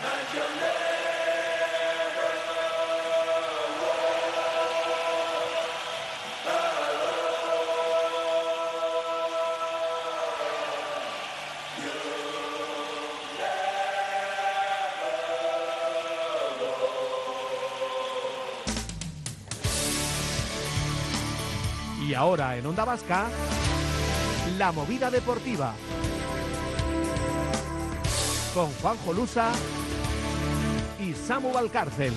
Y ahora en Onda Vasca, La Movida Deportiva, con Juanjo Lusa y Samu Valcárcel.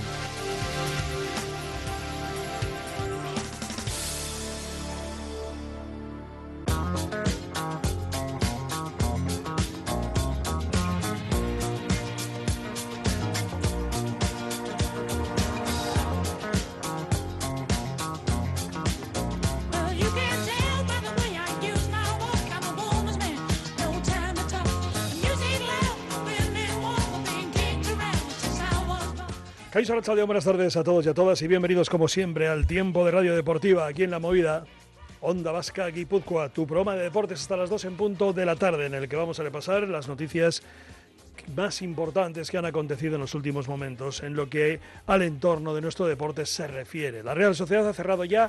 Kaixo Arratsaldeon, buenas tardes a todos y a todas y bienvenidos como siempre al tiempo de Radio Deportiva aquí en La Movida, Onda Vasca, Guipúzcoa, tu programa de deportes hasta las 2 en punto de la tarde, en el que vamos a repasar las noticias más importantes que han acontecido en los últimos momentos en lo que al entorno de nuestro deporte se refiere. La Real Sociedad ha cerrado ya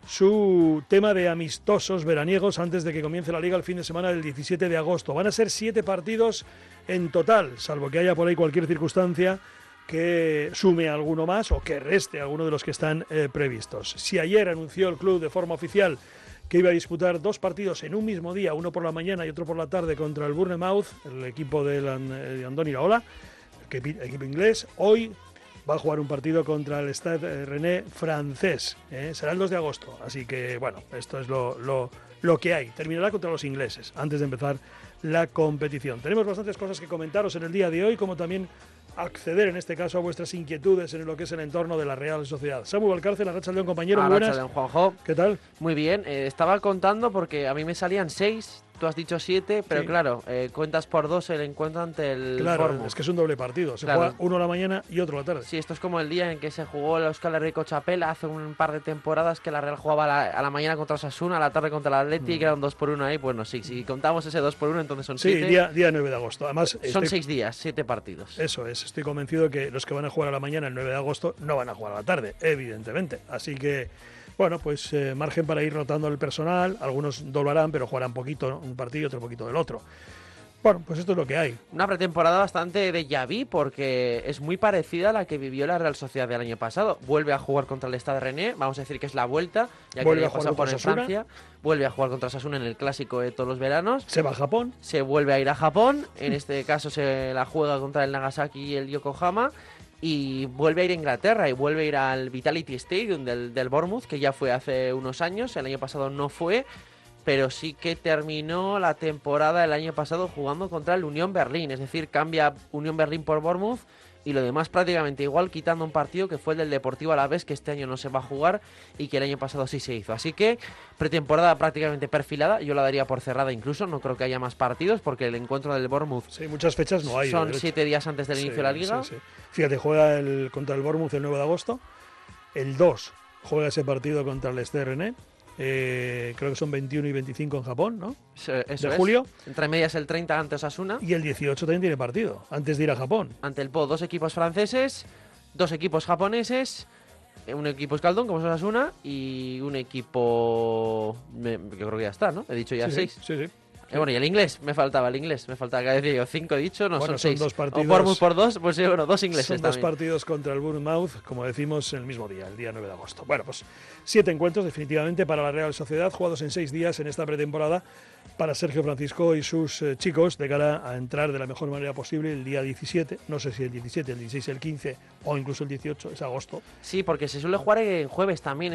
su tema de amistosos veraniegos antes de que comience la Liga el fin de semana del 17 de agosto. Van a ser 7 partidos en total, salvo que haya por ahí cualquier circunstancia que sume alguno más o que reste alguno de los que están previstos. Si ayer anunció el club de forma oficial que iba a disputar 2 partidos en un mismo día, uno por la mañana y otro por la tarde contra el Bournemouth, el equipo de Andoni Iraola, equipo inglés, hoy va a jugar un partido contra el Stade Rennais francés. Será el 2 de agosto, así que bueno, esto es lo que hay. Terminará contra los ingleses antes de empezar la competición. Tenemos bastantes cosas que comentaros en el día de hoy, como también acceder en este caso a vuestras inquietudes en lo que es el entorno de la Real Sociedad. Samu Valcárcel, Arratsaldeon, compañero, buenas. Arratsaldeon, Juanjo. ¿Qué tal? Muy bien, estaba contando porque a mí me salían 6, tú has dicho 7, pero sí, claro, cuentas por 2 el encuentro ante el Bournemouth. Es que es un doble partido, se juega uno a la mañana y otro a la tarde. Sí, esto es como el día en que se jugó el Euskal Herriko Txapela hace un par de temporadas, que la Real jugaba a la mañana contra Osasuna, a la tarde contra el Atleti, y que era un 2-1 ahí. Bueno, sí, si contamos ese 2-1, entonces son 7. Sí, día 9 de agosto. Además, son 6 días, 7 partidos. Eso es, estoy convencido que los que van a jugar a la mañana el 9 de agosto no van a jugar a la tarde, evidentemente. Así que, bueno, pues margen para ir rotando el personal, algunos doblarán, pero jugarán poquito un partido y otro poquito del otro. Bueno, pues esto es lo que hay. Una pretemporada bastante déjà vu porque es muy parecida a la que vivió la Real Sociedad del año pasado. Vuelve a jugar contra el Stade Rennais, vamos a decir que es la vuelta, ya que ya pasó por en Francia. Vuelve a jugar contra Osasuna en el clásico de todos los veranos. Se va a Japón. Se vuelve a ir a Japón, en este caso se la juega contra el Nagasaki y el Yokohama. Y vuelve a ir a Inglaterra y vuelve a ir al Vitality Stadium del Bournemouth, que ya fue hace unos años, el año pasado no fue, pero sí que terminó la temporada el año pasado jugando contra el Unión Berlín, es decir, cambia Unión Berlín por Bournemouth y lo demás prácticamente igual, quitando un partido que fue el del Deportivo Alavés, que este año no se va a jugar y que el año pasado sí se hizo. Así que pretemporada prácticamente perfilada, yo la daría por cerrada incluso, no creo que haya más partidos porque el encuentro del Bournemouth... Sí, muchas fechas no hay. Son 7 días antes del inicio de la Liga. Sí. Fíjate, juega contra el Bournemouth el 9 de agosto, el 2 juega ese partido contra el Stade Rennais. Creo que son 21 y 25 en Japón, ¿no? Eso de julio. Entre medias el 30 ante Osasuna. Y el 18 también tiene partido, antes de ir a Japón. Ante el Po, 2 equipos franceses, 2 equipos japoneses, un equipo escaldón como es Osasuna y un equipo... Yo creo que ya está, ¿no? He dicho ya 6. Sí. Bueno, y el inglés, me faltaba que decía yo 5 he dicho, no, bueno, son 6. 2 partidos. O Bournemouth por 2, pues sí, bueno, 2 ingleses son también. 2 partidos contra el Bournemouth, como decimos, el mismo día, el día 9 de agosto. Bueno, pues 7 encuentros definitivamente para la Real Sociedad, jugados en 6 días en esta pretemporada para Sergio Francisco y sus chicos, de cara a entrar de la mejor manera posible el día 17, no sé si el 17, el 16, el 15 o incluso el 18, es agosto. Sí, porque se suele jugar en jueves también,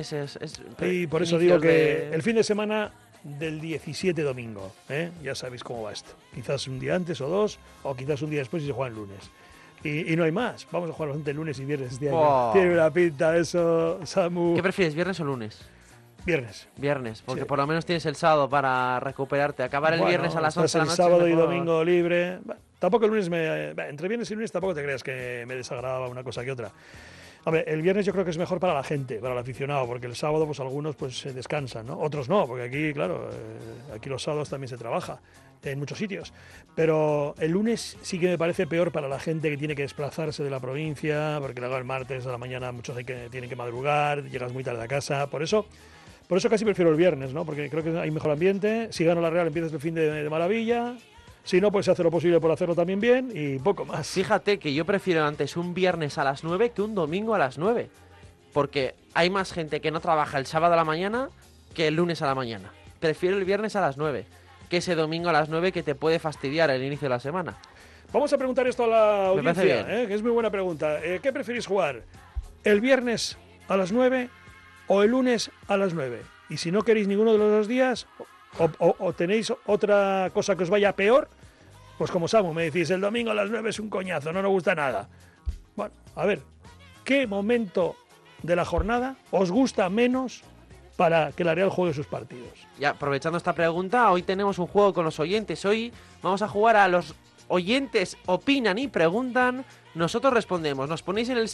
y por eso digo que el fin de semana del 17 domingo, ya sabéis cómo va esto. Quizás un día antes o 2, o quizás un día después y se juega el lunes. Y no hay más. Vamos a jugar bastante lunes y viernes este año. Tiene una pinta eso, Samu. ¿Qué prefieres, viernes o lunes? Viernes, porque por lo menos tienes el sábado para recuperarte. Acabar el viernes a las 11 de la noche. El sábado y domingo libre. Tampoco el lunes entre viernes y lunes tampoco te creas que me desagradaba una cosa que otra. Hombre, el viernes yo creo que es mejor para la gente, para el aficionado, porque el sábado pues algunos pues descansan, ¿no? Otros no, porque aquí, claro, aquí los sábados también se trabaja. en muchos sitios. Pero el lunes sí que me parece peor para la gente que tiene que desplazarse de la provincia, porque luego el martes a la mañana muchos tienen que madrugar, llegas muy tarde a casa. Por eso casi prefiero el viernes, ¿no? Porque creo que hay mejor ambiente. Si gana la Real empiezas el fin de maravilla. Si no, pues se hace lo posible por hacerlo también bien y poco más. Fíjate que yo prefiero antes un viernes a las 9 que un domingo a las 9. Porque hay más gente que no trabaja el sábado a la mañana que el lunes a la mañana. Prefiero el viernes a las 9 que ese domingo a las 9 que te puede fastidiar el inicio de la semana. Vamos a preguntar esto a la audiencia, que es muy buena pregunta. ¿Qué preferís jugar? ¿El viernes a las 9 o el lunes a las 9? Y si no queréis ninguno de los dos días... O tenéis otra cosa que os vaya peor, pues como Samu, me decís, el domingo a las 9 es un coñazo, no nos gusta nada. Bueno, a ver, ¿qué momento de la jornada os gusta menos para que la Real juegue sus partidos? Ya, aprovechando esta pregunta, hoy tenemos un juego con los oyentes. Hoy vamos a jugar a los oyentes opinan y preguntan, nosotros respondemos. Nos ponéis en el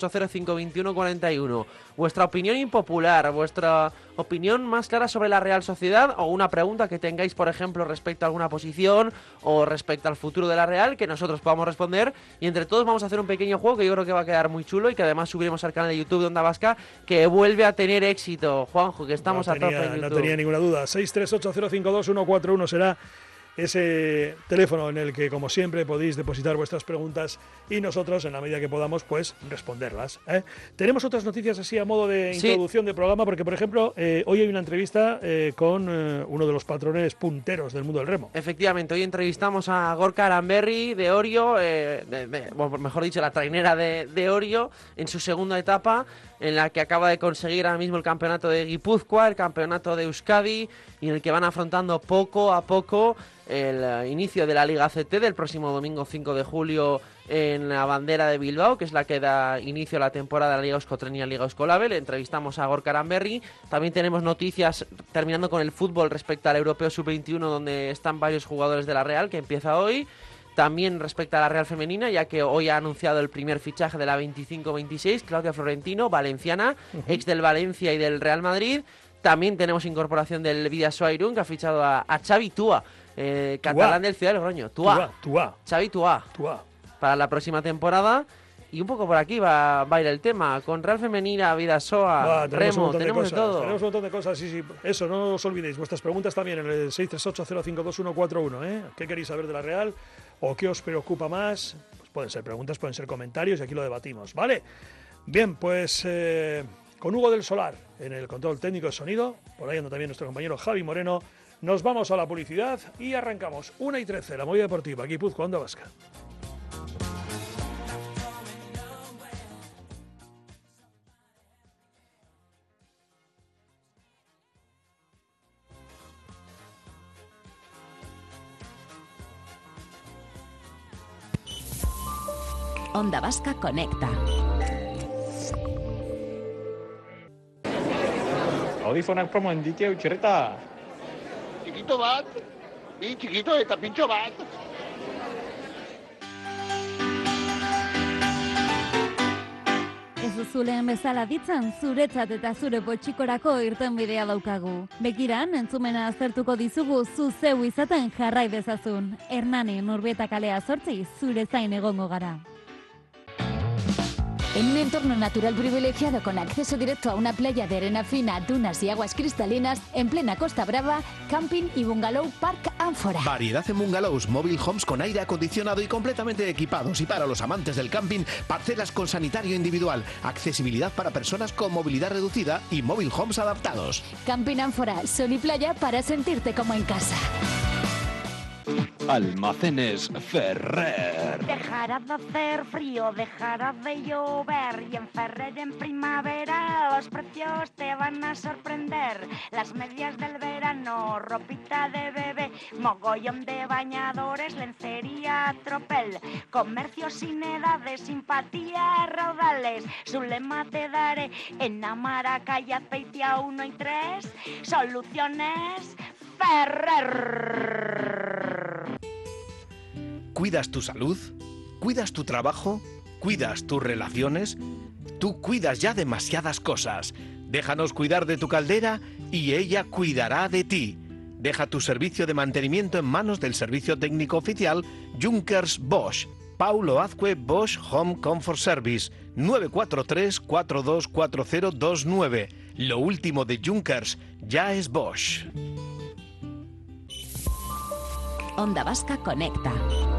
638052141 vuestra opinión impopular, vuestra opinión más clara sobre la Real Sociedad o una pregunta que tengáis, por ejemplo, respecto a alguna posición o respecto al futuro de la Real, que nosotros podamos responder. Y entre todos vamos a hacer un pequeño juego que yo creo que va a quedar muy chulo y que además subiremos al canal de YouTube de Onda Vasca, que vuelve a tener éxito. Juanjo, que estamos a tope en YouTube. No tenía ninguna duda. 638052141 será ese teléfono en el que, como siempre, podéis depositar vuestras preguntas y nosotros, en la medida que podamos, pues responderlas. Tenemos otras noticias así a modo de introducción de programa, porque, por ejemplo, hoy hay una entrevista con uno de los patrones punteros del mundo del remo. Efectivamente, hoy entrevistamos a Gorka Aranberri de Orio, mejor dicho, la trainera de Orio, en su segunda etapa, en la que acaba de conseguir ahora mismo el campeonato de Guipúzcoa, el campeonato de Euskadi, y en el que van afrontando poco a poco el inicio de la Liga CT del próximo domingo 5 de julio en la Bandera de Bilbao, que es la que da inicio a la temporada de la Liga Euskotren y la Liga Euskolabel. Entrevistamos a Gorka Aranberri. También tenemos noticias terminando con el fútbol respecto al Europeo Sub-21, donde están varios jugadores de la Real, que empieza hoy. También respecto a la Real Femenina, ya que hoy ha anunciado el primer fichaje de la 25-26, Claudia Florentino, valenciana, ex del Valencia y del Real Madrid. También tenemos incorporación del Vidasoa Irún, que ha fichado a Xavi Tua, catalán del Ciudad del Logroño. Xavi Tua. Para la próxima temporada. Y un poco por aquí va a ir el tema. Con Real Femenina, Vidasoa, Remo, tenemos de todo. Tenemos un montón de cosas, sí. Eso, no os olvidéis. Vuestras preguntas también en el 638052141. ¿Qué queréis saber de la Real? ¿O qué os preocupa más? Pues pueden ser preguntas, pueden ser comentarios y aquí lo debatimos, ¿vale? Bien, pues con Hugo del Solar en el control técnico de sonido, por ahí anda también nuestro compañero Javi Moreno, nos vamos a la publicidad y arrancamos 1:13, la movida deportiva, aquí Guipúzcoa, Onda Vasca. Onda Vasca conecta. Audifonak promoen ditu txerreta. Txikito bat, bi txikito eta pintxo bat. Ez duzuleen bezala ditzan, zuretzat eta zure potxikorako irtenbidea daukagu. Begiran, entzumena aztertuko dizugu zu zeu izaten jarrai dezazun. Hernani, Urbieta kalea 8, zure zain egongo gara. En un entorno natural privilegiado con acceso directo a una playa de arena fina, dunas y aguas cristalinas, en plena Costa Brava, Camping y Bungalow Park Ánfora. Variedad en bungalows, mobile homes con aire acondicionado y completamente equipados. Y para los amantes del camping, parcelas con sanitario individual, accesibilidad para personas con movilidad reducida y mobile homes adaptados. Camping Ánfora, sol y playa para sentirte como en casa. Almacenes Ferrer. Dejará de hacer frío, dejará de llover y en Ferrer en primavera los precios te van a sorprender. Las medias del verano, ropita de bebé, mogollón de bañadores, lencería, tropel, comercio sin edades, simpatía, raudales. Su lema te daré en Amaraca y Azpeitia 1 y 3, soluciones Ferrer. ¿Cuidas tu salud? ¿Cuidas tu trabajo? ¿Cuidas tus relaciones? Tú cuidas ya demasiadas cosas. Déjanos cuidar de tu caldera y ella cuidará de ti. Deja tu servicio de mantenimiento en manos del servicio técnico oficial Junkers Bosch. Paulo Azcue Bosch Home Comfort Service, 943-424029. Lo último de Junkers ya es Bosch. Onda Vasca conecta.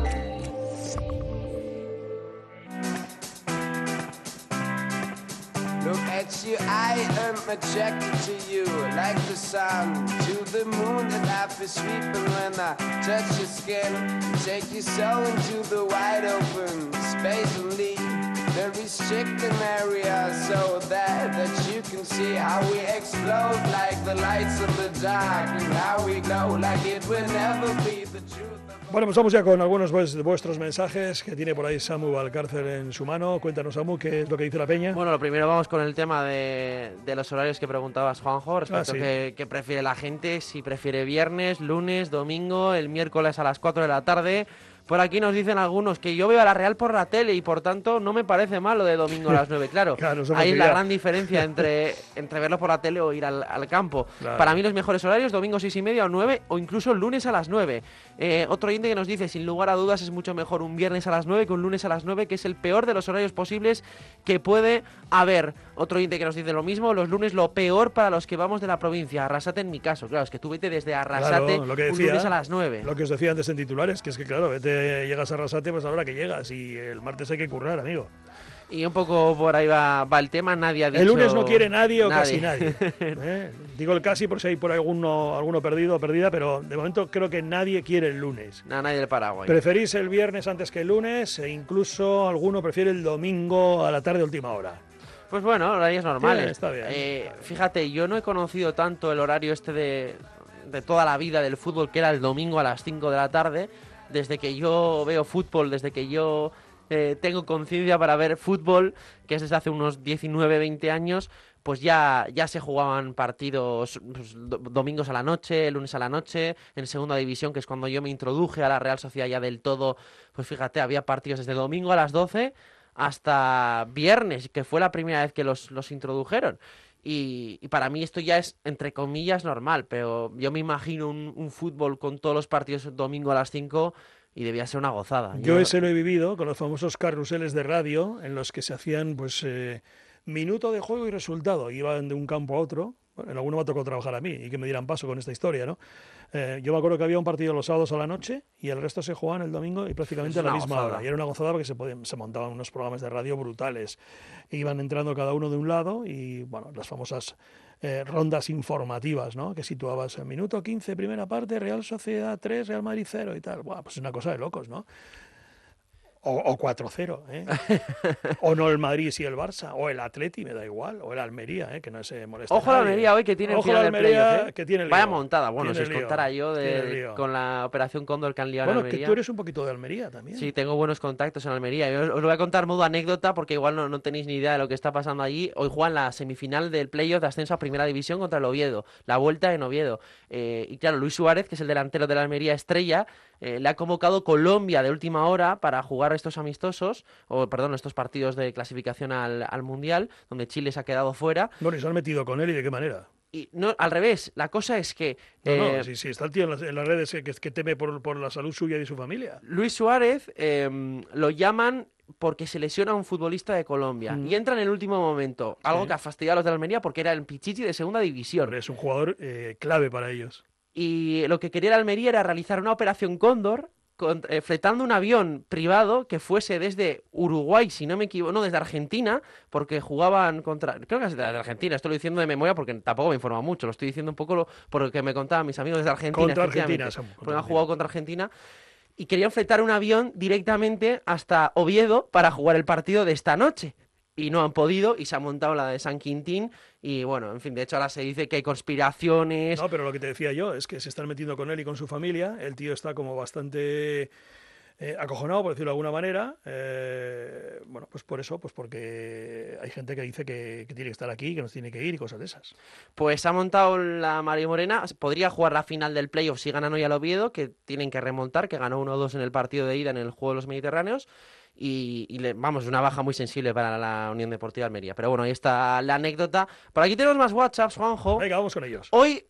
Look at you, I am attracted to you. Like the sun to the moon, and I feel sweeping when I touch your skin. Take your soul into the wide open space and leave the restricted area so that you can see how we explode like the lights in the dark, and how we glow like it will never be the truth. Bueno, pues vamos ya con algunos de vuestros mensajes que tiene por ahí Samu Valcárcel en su mano. Cuéntanos, Samu, ¿qué es lo que dice la peña? Bueno, lo primero vamos con el tema de los horarios que preguntabas, Juanjo, respecto a qué prefiere la gente, si prefiere viernes, lunes, domingo, el miércoles a las 4 de la tarde. Por aquí nos dicen algunos que yo veo a la Real por la tele y por tanto no me parece mal lo de domingo a las 9. Claro, ahí es la gran diferencia entre verlo por la tele o ir al campo. Claro. Para mí los mejores horarios, domingo 6:30 o 9 o incluso lunes a las 9. Otro oyente que nos dice, sin lugar a dudas es mucho mejor un viernes a las 9 que un lunes a las 9, que es el peor de los horarios posibles que puede haber. Otro oyente que nos dice lo mismo, los lunes lo peor para los que vamos de la provincia. Arrasate en mi caso, claro, es que tú vete desde Arrasate, claro, un lunes a las 9. Lo que os decía antes en titulares, que es que claro, llegas a Arrasate pues a la hora que llegas y el martes hay que currar, amigo. Y un poco por ahí va el tema, nadie ha dicho... El lunes no quiere nadie o casi nadie. Digo el casi por si hay por alguno perdido o perdida, pero de momento creo que nadie quiere el lunes. Nadie del Paraguay. Preferís el viernes antes que el lunes e incluso alguno prefiere el domingo a la tarde última hora. Pues bueno, horarios normales. Sí, está bien. Fíjate, yo no he conocido tanto el horario de toda la vida del fútbol, que era el domingo a las 5 de la tarde. Desde que yo veo fútbol, desde que yo tengo conciencia para ver fútbol, que es desde hace unos 19, 20 años, pues ya se jugaban partidos pues, domingos a la noche, lunes a la noche, en segunda división, que es cuando yo me introduje a la Real Sociedad ya del todo. Pues fíjate, había partidos desde domingo a las 12 hasta viernes, que fue la primera vez que los introdujeron. Y para mí esto ya es, entre comillas, normal, pero yo me imagino un fútbol con todos los partidos domingo a las 5 y debía ser una gozada. Yo ese lo he vivido con los famosos carruseles de radio en los que se hacían pues minuto de juego y resultado. Iban de un campo a otro. Bueno, en alguno me ha tocado trabajar a mí y que me dieran paso con esta historia, ¿no? Yo me acuerdo que había un partido los sábados a la noche y el resto se jugaban el domingo y prácticamente a la misma hora. Y era una gozada porque se montaban unos programas de radio brutales. Iban entrando cada uno de un lado y, bueno, las famosas rondas informativas, ¿no? Que situabas en minuto 15, primera parte, Real Sociedad 3, Real Madrid 0 y tal. Buah, pues es una cosa de locos, ¿no? O 4-0, ¿eh? O no el Madrid y el Barça, o el Atleti, me da igual, o el Almería, que no se molesta. Ojo a la Almería hoy, que tiene el final del playoff, que tiene el vaya montada, bueno, si os contara yo con la operación Cóndor que han liado en Almería. Bueno, que tú eres un poquito de Almería también. Sí, tengo buenos contactos en Almería. Yo os lo voy a contar modo anécdota porque igual no tenéis ni idea de lo que está pasando allí. Hoy juegan la semifinal del playoff de ascenso a Primera División contra el Oviedo, la vuelta en Oviedo. Y claro, Luis Suárez, que es el delantero de la Almería estrella, le ha convocado Colombia de última hora para jugar estos estos partidos de clasificación al Mundial, donde Chile se ha quedado fuera. Bueno, y se han metido con él, ¿y de qué manera? Y no, al revés, la cosa es que... sí, está el tío en las redes que teme por la salud suya y de su familia. Luis Suárez lo llaman porque se lesiona a un futbolista de Colombia y entra en el último momento, algo que ha fastidiado a los de Almería porque era el Pichichi de segunda división. Pero es un jugador clave para ellos. Y lo que quería la Almería era realizar una operación Cóndor fletando un avión privado que fuese desde Uruguay, si no me equivoco, no, desde Argentina, porque jugaban contra... Creo que es desde Argentina, esto lo diciendo de memoria porque tampoco me informa mucho, lo estoy diciendo un poco por lo que me contaban mis amigos desde Argentina. Contra Argentina, porque han jugado contra Argentina. Y querían fletar un avión directamente hasta Oviedo para jugar el partido de esta noche. Y no han podido, y se ha montado la de San Quintín, y bueno, en fin, de hecho ahora se dice que hay conspiraciones... No, pero lo que te decía yo es que se están metiendo con él y con su familia, el tío está como bastante acojonado, por decirlo de alguna manera, bueno, pues por eso, pues porque hay gente que dice que tiene que estar aquí, que nos tiene que ir y cosas de esas. Pues ha montado la Mario Morena, podría jugar la final del playoff si ganan hoy al Oviedo, que tienen que remontar, que ganó 1-2 en el partido de ida en el Juego de los Mediterráneos, vamos, una baja muy sensible para la Unión Deportiva Almería. Pero bueno, ahí está la anécdota. Por aquí tenemos más WhatsApps, Juanjo. Venga, vamos con ellos. Hoy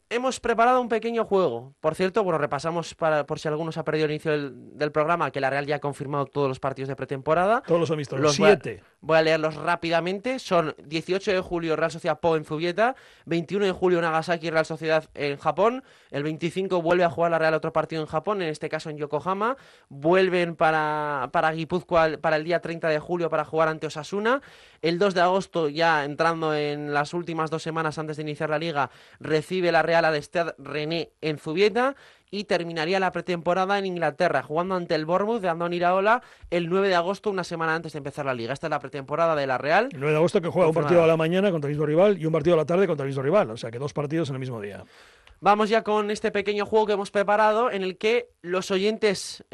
hemos preparado un pequeño juego. Por cierto, bueno, repasamos por si alguno se ha perdido el inicio del programa, que la Real ya ha confirmado todos los partidos de pretemporada. Todos los amistosos, 7. Voy a leerlos rápidamente. Son 18 de julio Real Sociedad Po en Zubieta, 21 de julio Nagasaki Real Sociedad en Japón, el 25 vuelve a jugar la Real otro partido en Japón, en este caso en Yokohama, vuelven para Guipúzcoa para el día 30 de julio para jugar ante Osasuna, el 2 de agosto, ya entrando en las últimas 2 semanas antes de iniciar la Liga, recibe la Real al Stade René en Zubieta, y terminaría la pretemporada en Inglaterra, jugando ante el Bournemouth de Andoni Iraola el 9 de agosto, una semana antes de empezar la Liga. Esta es la pretemporada de la Real. El 9 de agosto que juega un partido a la mañana contra el mismo rival y un partido a la tarde contra el mismo rival, o sea que 2 partidos en el mismo día. Vamos ya con este pequeño juego que hemos preparado en el que los oyentes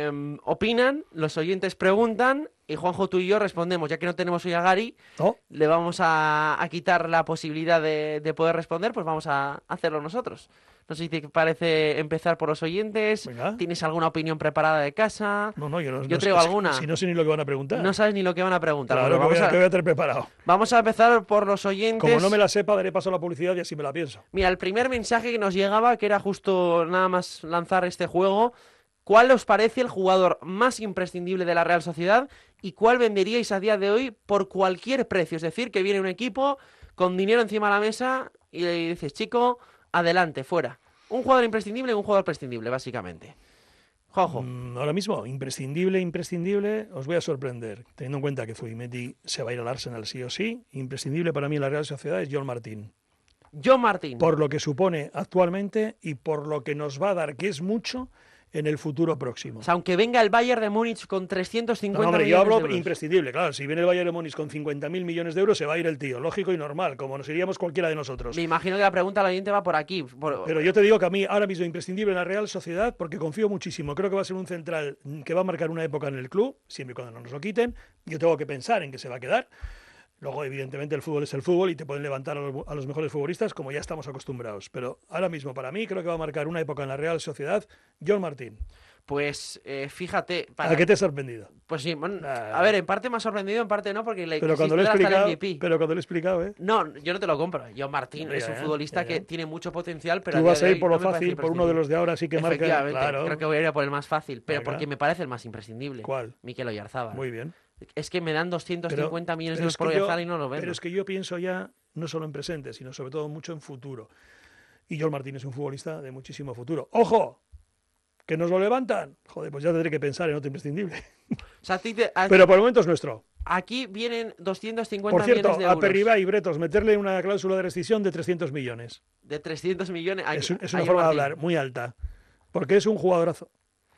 opinan, los oyentes preguntan y Juanjo, tú y yo respondemos. Ya que no tenemos hoy a Gary, le vamos a quitar la posibilidad de poder responder, pues vamos a hacerlo nosotros. No sé si te parece empezar por los oyentes. Venga. ¿Tienes alguna opinión preparada de casa? No, yo traigo alguna. Si no sé ni lo que van a preguntar. No sabes ni lo que van a preguntar. Claro, que voy a tener preparado. Vamos a empezar por los oyentes. Como no me la sepa, daré paso a la publicidad y así me la pienso. Mira, el primer mensaje que nos llegaba, que era justo nada más lanzar este juego, ¿cuál os parece el jugador más imprescindible de la Real Sociedad y cuál venderíais a día de hoy por cualquier precio? Es decir, que viene un equipo con dinero encima de la mesa y le dices, chico, adelante, fuera. Un jugador imprescindible y un jugador prescindible, básicamente. Juanjo. Ahora mismo, imprescindible, os voy a sorprender. Teniendo en cuenta que Zubimendi se va a ir al Arsenal sí o sí, imprescindible para mí en la Real Sociedad es John Martín. John Martín. Por lo que supone actualmente y por lo que nos va a dar, que es mucho, en el futuro próximo. O sea, aunque venga el Bayern de Múnich con 350 millones de euros. Yo Yo hablo imprescindible, claro. Si viene el Bayern de Múnich con 50.000 millones de euros, se va a ir el tío. Lógico y normal, como nos iríamos cualquiera de nosotros. Me imagino que la pregunta al oyente va por aquí. Pero yo te digo que a mí ahora mismo imprescindible en la Real Sociedad, porque confío muchísimo. Creo que va a ser un central que va a marcar una época en el club, siempre y cuando no nos lo quiten. Yo tengo que pensar en que se va a quedar. Luego, evidentemente, el fútbol es el fútbol y te pueden levantar a los mejores futbolistas como ya estamos acostumbrados. Pero ahora mismo, para mí, creo que va a marcar una época en la Real Sociedad John Martín. Pues fíjate... ¿A qué te has sorprendido? Pues sí, bueno, a ver, en parte me ha sorprendido, en parte no, porque pero cuando lo he explicado, ¿eh? No, yo no te lo compro. John Martín es un futbolista que tiene mucho potencial, pero tú vas a ir por lo fácil, por uno de los de ahora sí que marca. Claro. Creo que voy a ir por el más fácil, pero porque me parece el más imprescindible. ¿Cuál? Mikel Oyarzábal. Muy bien. Es que me dan 250 millones de euros por Oyarzábal y no lo vendo. Pero es que yo pienso ya no solo en presente, sino sobre todo mucho en futuro. Y John Martín es un futbolista de muchísimo futuro. ¡Ojo! ¿Que nos lo levantan? Joder, pues ya tendré que pensar en otro imprescindible. O sea, pero por el momento es nuestro. Aquí vienen 250 por cierto, millones de euros. A Perribá y Bretos meterle una cláusula de rescisión de 300 millones. De 300 millones. Es una forma de hablar muy alta. Porque es un jugadorazo.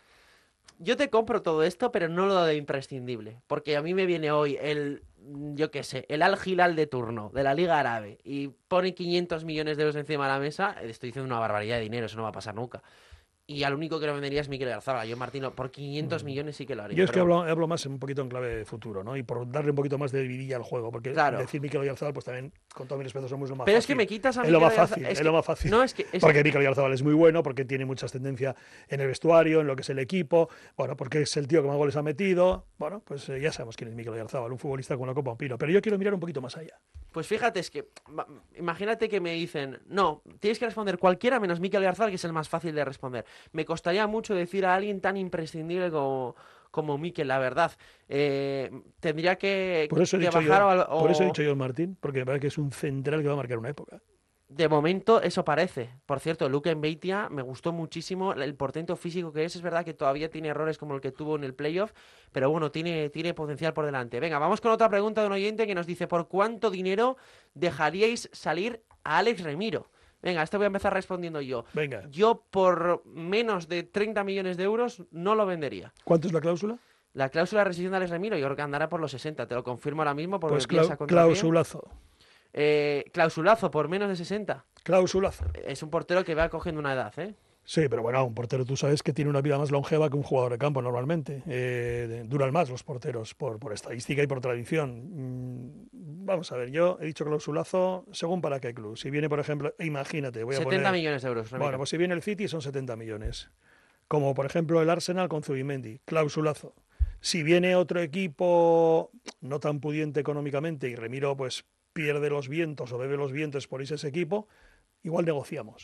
Yo te compro todo esto, pero no lo de imprescindible. Porque a mí me viene hoy yo qué sé, el Al Hilal de turno, de la Liga Árabe, y pone 500 millones de euros encima de la mesa. Estoy diciendo una barbaridad de dinero, eso no va a pasar nunca. Y al único que lo vendería es Mikel Oyarzábal. Yo, Martino, por 500 millones sí que lo haría. Yo es que hablo más un poquito en clave de futuro, ¿no? Y por darle un poquito más de vidilla al juego. Porque decir Mikel Oyarzábal, pues también, con todo mi respeto, somos lo más fácil. Pero es que me quitas a Mikel Oyarzábal. Es lo más fácil. No, porque Mikel Oyarzábal es muy bueno, porque tiene mucha ascendencia en el vestuario, en lo que es el equipo. Bueno, porque es el tío que más goles ha metido. Bueno, pues ya sabemos quién es Mikel Oyarzábal, un futbolista con la copa un pino. Pero yo quiero mirar un poquito más allá. Pues fíjate, es que imagínate que me dicen, no, tienes que responder cualquiera menos Mikel Oyarzábal, que es el más fácil de responder. Me costaría mucho decir a alguien tan imprescindible como Mikel, la verdad. Tendría que por eso bajar por eso he dicho yo Martín, porque me parece que es un central que va a marcar una época. De momento eso parece. Por cierto, Luke Mbeitia me gustó muchísimo el portento físico que es. Es verdad que todavía tiene errores como el que tuvo en el playoff, pero bueno, tiene potencial por delante. Venga, vamos con otra pregunta de un oyente que nos dice: ¿por cuánto dinero dejaríais salir a Alex Remiro? Venga, voy a empezar respondiendo yo. Venga. Yo por menos de 30 millones de euros no lo vendería. ¿Cuánto es la cláusula? La cláusula de rescisión de Alex Remiro yo creo que andará por los 60. Te lo confirmo ahora mismo porque pues clausulazo. Clausulazo por menos de 60. Clausulazo. Es un portero que va cogiendo una edad, ¿eh? Sí, pero bueno, un portero tú sabes que tiene una vida más longeva que un jugador de campo normalmente. Duran más los porteros por estadística y por tradición. Vamos a ver, yo he dicho clausulazo según para qué club. Si viene, por ejemplo, imagínate, voy a 70 millones de euros. Bueno, pues si viene el City son 70 millones. Como por ejemplo el Arsenal con Zubimendi, clausulazo. Si viene otro equipo no tan pudiente económicamente y Remiro pues pierde los vientos o bebe los vientos por ese equipo, igual negociamos.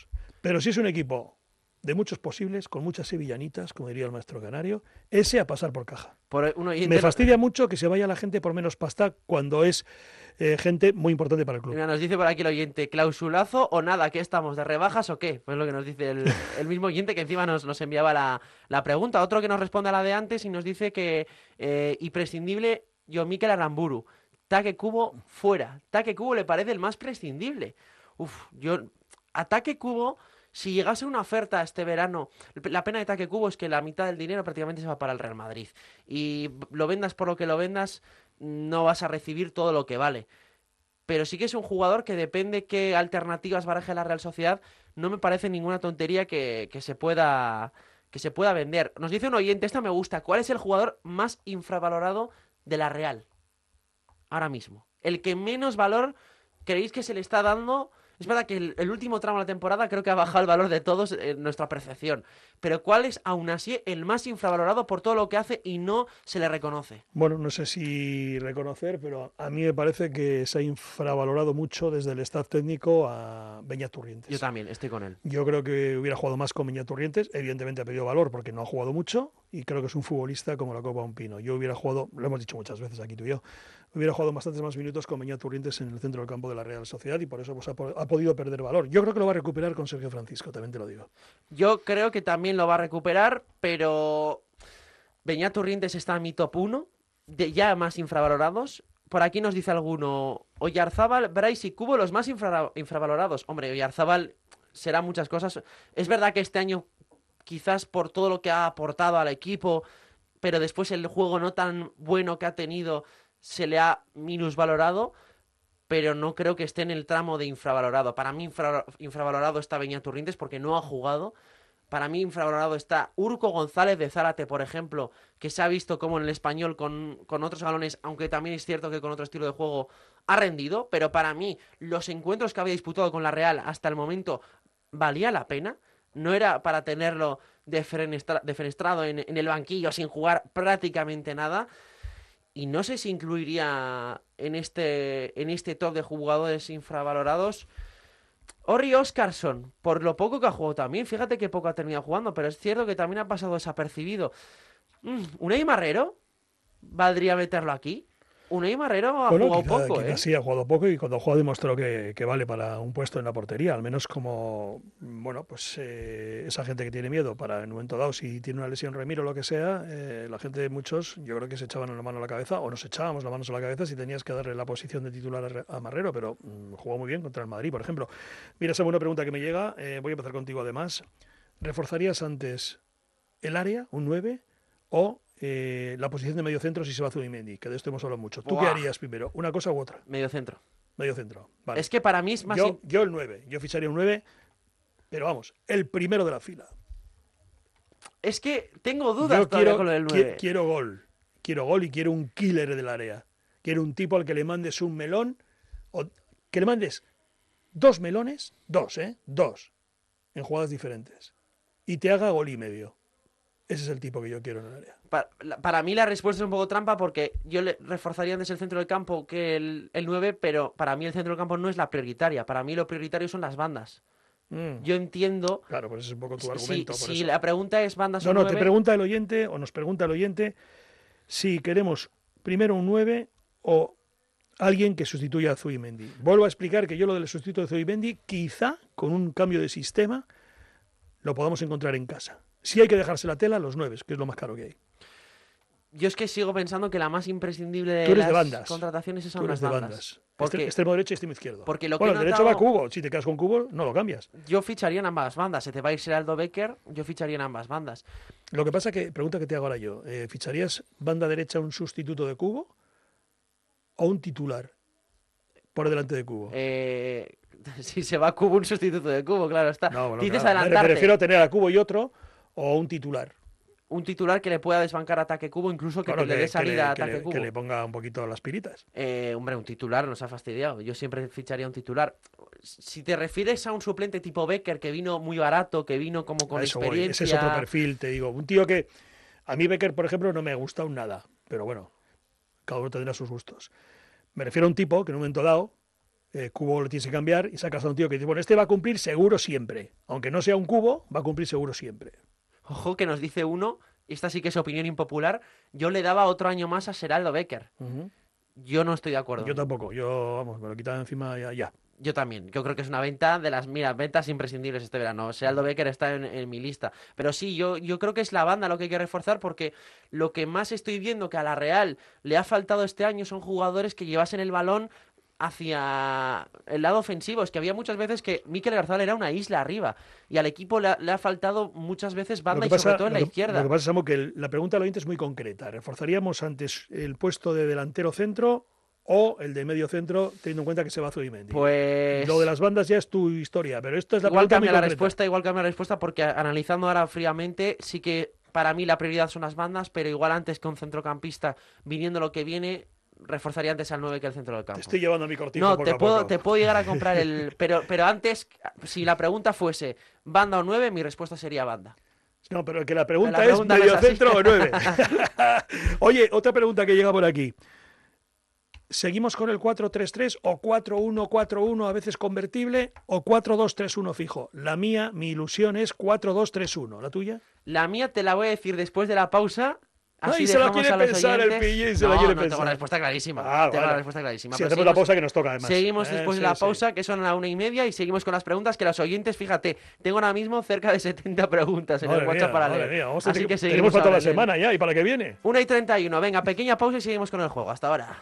Pero si es un equipo de muchos posibles, con muchas sevillanitas, como diría el maestro canario, ese a pasar por caja. Me fastidia mucho que se vaya la gente por menos pasta cuando es gente muy importante para el club. Mira, nos dice por aquí el oyente, ¿clausulazo o nada? ¿Qué estamos, de rebajas o qué? Pues lo que nos dice el mismo oyente que encima nos enviaba la pregunta. Otro que nos responde a la de antes y nos dice que imprescindible Mikel Aramburu. Taque Kubo fuera. Taque Kubo le parece el más prescindible. Taque Kubo, si llegase una oferta este verano, la pena de Taque Kubo es que la mitad del dinero prácticamente se va para el Real Madrid. Y lo vendas por lo que lo vendas, no vas a recibir todo lo que vale. Pero sí que es un jugador que depende qué alternativas baraje la Real Sociedad, no me parece ninguna tontería que se pueda vender. Nos dice un oyente, esta me gusta, ¿cuál es el jugador más infravalorado de la Real ahora mismo? El que menos valor creéis que se le está dando. Es verdad que el último tramo de la temporada creo que ha bajado el valor de todos en nuestra percepción. Pero ¿cuál es, aún así, el más infravalorado por todo lo que hace y no se le reconoce? Bueno, no sé si reconocer, pero a mí me parece que se ha infravalorado mucho desde el staff técnico a Beñat Turrientes. Yo también, estoy con él. Yo creo que hubiera jugado más con Beñat Turrientes. Evidentemente ha perdido valor porque no ha jugado mucho y creo que es un futbolista como la copa de un pino. Yo hubiera jugado, lo hemos dicho muchas veces aquí tú y yo, hubiera jugado bastantes más minutos con Beñat Turrientes en el centro del campo de la Real Sociedad y por eso pues, ha podido perder valor. Yo creo que lo va a recuperar con Sergio Francisco, también te lo digo. Yo creo que también lo va a recuperar, pero Beñat Turrientes está en mi top 1, de ya más infravalorados. Por aquí nos dice alguno, Oyarzábal, Bryce y Kubo los más infravalorados. Hombre, Oyarzábal será muchas cosas. Es verdad que este año, quizás por todo lo que ha aportado al equipo, pero después el juego no tan bueno que ha tenido se le ha minusvalorado, pero no creo que esté en el tramo de infravalorado. Para mí infravalorado está Beñat Turrientes porque no ha jugado. Para mí infravalorado está Urco González de Zárate, por ejemplo, que se ha visto como en el Español con otros galones, aunque también es cierto que con otro estilo de juego ha rendido, pero para mí los encuentros que había disputado con la Real hasta el momento valía la pena. No era para tenerlo defenestrado en el banquillo sin jugar prácticamente nada. Y no sé si incluiría en este top de jugadores infravalorados Orri Óscarsson, por lo poco que ha jugado también. Fíjate que poco ha terminado jugando, pero es cierto que también ha pasado desapercibido. Unai Marrero, ¿valdría meterlo aquí? Unai Marrero ha jugado poco, quizá sí, ha jugado poco y cuando juega demostró que vale para un puesto en la portería, al menos como, bueno, pues esa gente que tiene miedo para en un momento dado, si tiene una lesión Remiro o lo que sea, la gente, muchos, yo creo que se echaban la mano a la cabeza o nos echábamos las manos a la cabeza si tenías que darle la posición de titular a Marrero, pero jugó muy bien contra el Madrid, por ejemplo. Mira, esa buena pregunta que me llega, voy a empezar contigo además. ¿Reforzarías antes el área, un 9, o la posición de medio centro si se va a Zubimendi, que de esto hemos hablado mucho? ¿Tú qué harías primero? ¿Una cosa u otra? Medio centro. Medio centro, vale. Es que para mí es más... Yo el 9, yo ficharía un 9, pero vamos, el primero de la fila. Es que tengo dudas todavía con lo del 9. Quiero gol y quiero un killer del área. Quiero un tipo al que le mandes un melón, o que le mandes 2 melones, 2, en jugadas diferentes, y te haga gol y medio. Ese es el tipo que yo quiero en el área. Para mí la respuesta es un poco trampa porque yo le reforzaría antes el centro del campo que el 9, pero para mí el centro del campo no es la prioritaria. Para mí lo prioritario son las bandas. Yo entiendo... Claro, pues ese es un poco tu argumento. Si la pregunta es bandas o 9... No, te pregunta el oyente, o nos pregunta el oyente, si queremos primero un 9 o alguien que sustituya a Zubimendi. Vuelvo a explicar que yo lo del sustituto de Zubimendi, quizá con un cambio de sistema, lo podamos encontrar en casa. Si hay que dejarse la tela, los 9, que es lo más caro que hay. Yo es que sigo pensando que la más imprescindible de las contrataciones son las bandas. Porque, extremo derecho y extremo izquierdo. Porque lo bueno, que el derecho va a Kubo. Si te quedas con Kubo, no lo cambias. Yo ficharía en ambas bandas. Se te va a ir Geraldo Becker, yo ficharía en ambas bandas. Lo que pasa que, pregunta que te hago ahora yo, ¿ficharías banda derecha un sustituto de Kubo o un titular por delante de Kubo? Si se va a Kubo, un sustituto de Kubo, claro está. No, bueno, dices claro. adelantarte. Me refiero a tener a Kubo y otro o un titular. Un titular que le pueda desbancar ataque Kubo, incluso que le dé salida a ataque Kubo. Que le ponga un poquito las piritas. Hombre, un titular nos ha fastidiado. Yo siempre ficharía un titular. Si te refieres a un suplente tipo Becker, que vino muy barato, que vino como con experiencia... Ese es otro perfil, te digo. Un tío que... A mí Becker, por ejemplo, no me gusta un nada. Pero bueno, cada uno tendrá sus gustos. Me refiero a un tipo que en un momento dado cubo lo tienes que cambiar y sacas a un tío que dice, bueno, este va a cumplir seguro siempre. Aunque no sea un cubo, va a cumplir seguro siempre. Ojo que nos dice uno, y esta sí que es opinión impopular, yo le daba otro año más a Seraldo Becker. Yo no estoy de acuerdo. Yo tampoco, yo, vamos, me lo quitaba encima ya. Yo también. Yo creo que es una venta de las, ventas imprescindibles este verano. Seraldo Becker está en mi lista. Pero sí, yo creo que es la banda lo que hay que reforzar, porque lo que más estoy viendo que a la Real le ha faltado este año son jugadores que llevasen el balón hacia el lado ofensivo. Es que había muchas veces que Mikel Garzal era una isla arriba y al equipo le ha faltado muchas veces banda y sobre todo en la izquierda. Lo que pasa, Samu, que la pregunta del oyente es muy concreta. ¿Reforzaríamos antes el puesto de delantero centro o el de medio centro, teniendo en cuenta que se va Zubimendi? Pues lo de las bandas ya es tu historia, pero esta es la igual pregunta cambia muy la concreta. igual cambia la respuesta, porque analizando ahora fríamente, sí que para mí la prioridad son las bandas, pero igual antes que un centrocampista, viniendo lo que viene, reforzaría antes al 9 que el centro del campo. Te estoy llevando a mi cortijo. No, poco te puedo llegar a comprar el... Pero antes, si la pregunta fuese banda o 9, mi respuesta sería banda. No, pero que la pregunta es medio centro o 9. Oye, otra pregunta que llega por aquí. ¿Seguimos con el 4-3-3 o 4-1-4-1 a veces convertible o 4-2-3-1 fijo? La mía, mi ilusión es 4-2-3-1. ¿La tuya? La mía te la voy a decir después de la pausa. Así se la quiere pensar el Pillín, se la quiere pensar. Tengo la respuesta clarísima. Tengo la respuesta clarísima. Si hacemos la pausa que nos toca, además. Seguimos después de la pausa, que son a la 1:30, y seguimos con las preguntas que los oyentes, fíjate, tengo ahora mismo cerca de 70 preguntas en el WhatsApp para leer. Así que tenemos para toda la semana ya y para la que viene. 1:31, venga, pequeña pausa y seguimos con el juego. Hasta ahora.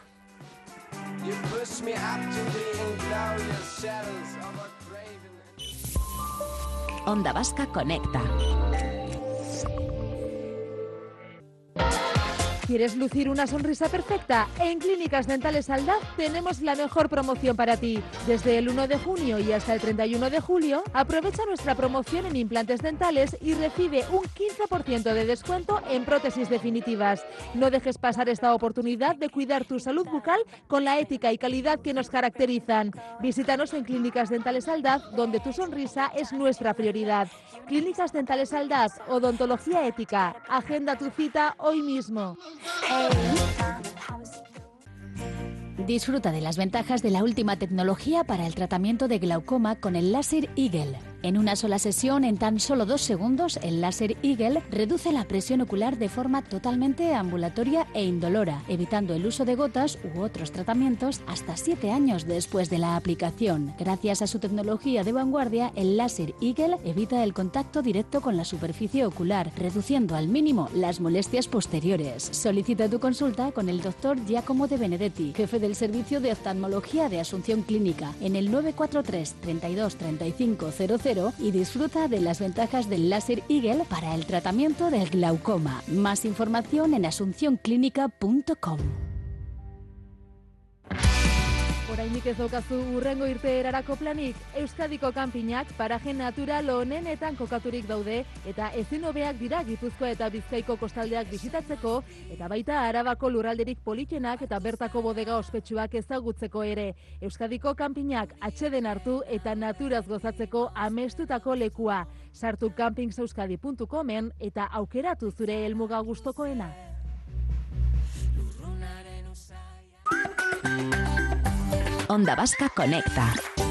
Onda Vasca conecta. ¿Quieres lucir una sonrisa perfecta? En Clínicas Dentales Aldaz tenemos la mejor promoción para ti. Desde el 1 de junio y hasta el 31 de julio, aprovecha nuestra promoción en implantes dentales y recibe un 15% de descuento en prótesis definitivas. No dejes pasar esta oportunidad de cuidar tu salud bucal con la ética y calidad que nos caracterizan. Visítanos en Clínicas Dentales Aldaz, donde tu sonrisa es nuestra prioridad. Clínicas Dentales Aldaz, odontología ética. Agenda tu cita hoy mismo. Disfruta de las ventajas de la última tecnología para el tratamiento de glaucoma con el láser Eagle. En una sola sesión, en tan solo 2 segundos, el láser Eagle reduce la presión ocular de forma totalmente ambulatoria e indolora, evitando el uso de gotas u otros tratamientos hasta 7 años después de la aplicación. Gracias a su tecnología de vanguardia, el láser Eagle evita el contacto directo con la superficie ocular, reduciendo al mínimo las molestias posteriores. Solicita tu consulta con el Dr. Giacomo De Benedetti, jefe del Servicio de Oftalmología de Asunción Clínica, en el 943 32 35 00 y disfruta de las ventajas del láser Eagle para el tratamiento del glaucoma. Más información en asuncionclinica.com. Orainik ez daukazu urrengo irteerarako planik, Euskadiko kanpinak paraje natural onenetan kokaturik daude eta ezin hobeak dira Gipuzkoa eta Bizkaiko kostaldeak bisitatzeko eta baita Arabako lurralderik politenak eta bertako bodega ospetsuak ezagutzeko ere. Euskadiko kanpinak atxeden hartu eta naturaz gozatzeko amestutako lekua. Sartu campingzeuskadi.comen eta aukeratu zure helmuga gustokoena. Onda Vasca conecta.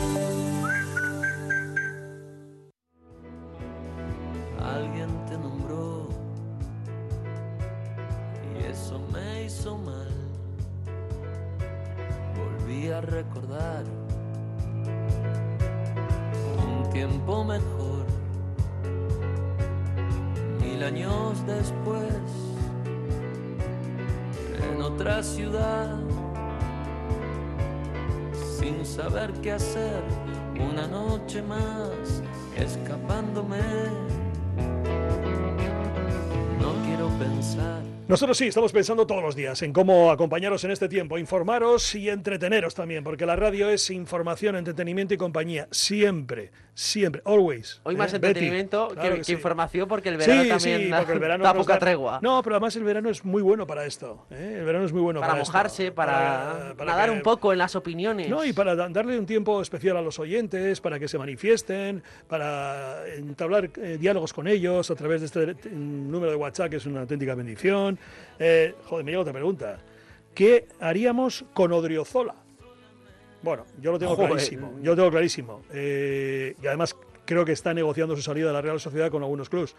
Alguien te nombró y eso me hizo mal. Volví a recordar un tiempo mejor. 1000 años después, en otra ciudad, sin saber qué hacer, una noche más, escapándome. No quiero pensar. Nosotros sí, estamos pensando todos los días en cómo acompañaros en este tiempo, informaros y entreteneros también, porque la radio es información, entretenimiento y compañía, siempre, always. Hoy más entretenimiento que información, porque el verano también da poca tregua. No, pero además el verano es muy bueno para esto, ¿eh? El verano es muy bueno para mojarse, esto. para nadar un poco en las opiniones. No, y para darle un tiempo especial a los oyentes, para que se manifiesten, para entablar diálogos con ellos a través de este número de WhatsApp, que es una auténtica bendición. Me llega otra pregunta. ¿Qué haríamos con Odriozola? Bueno, yo lo tengo clarísimo. Yo lo tengo clarísimo. Y además creo que está negociando su salida de la Real Sociedad con algunos clubes.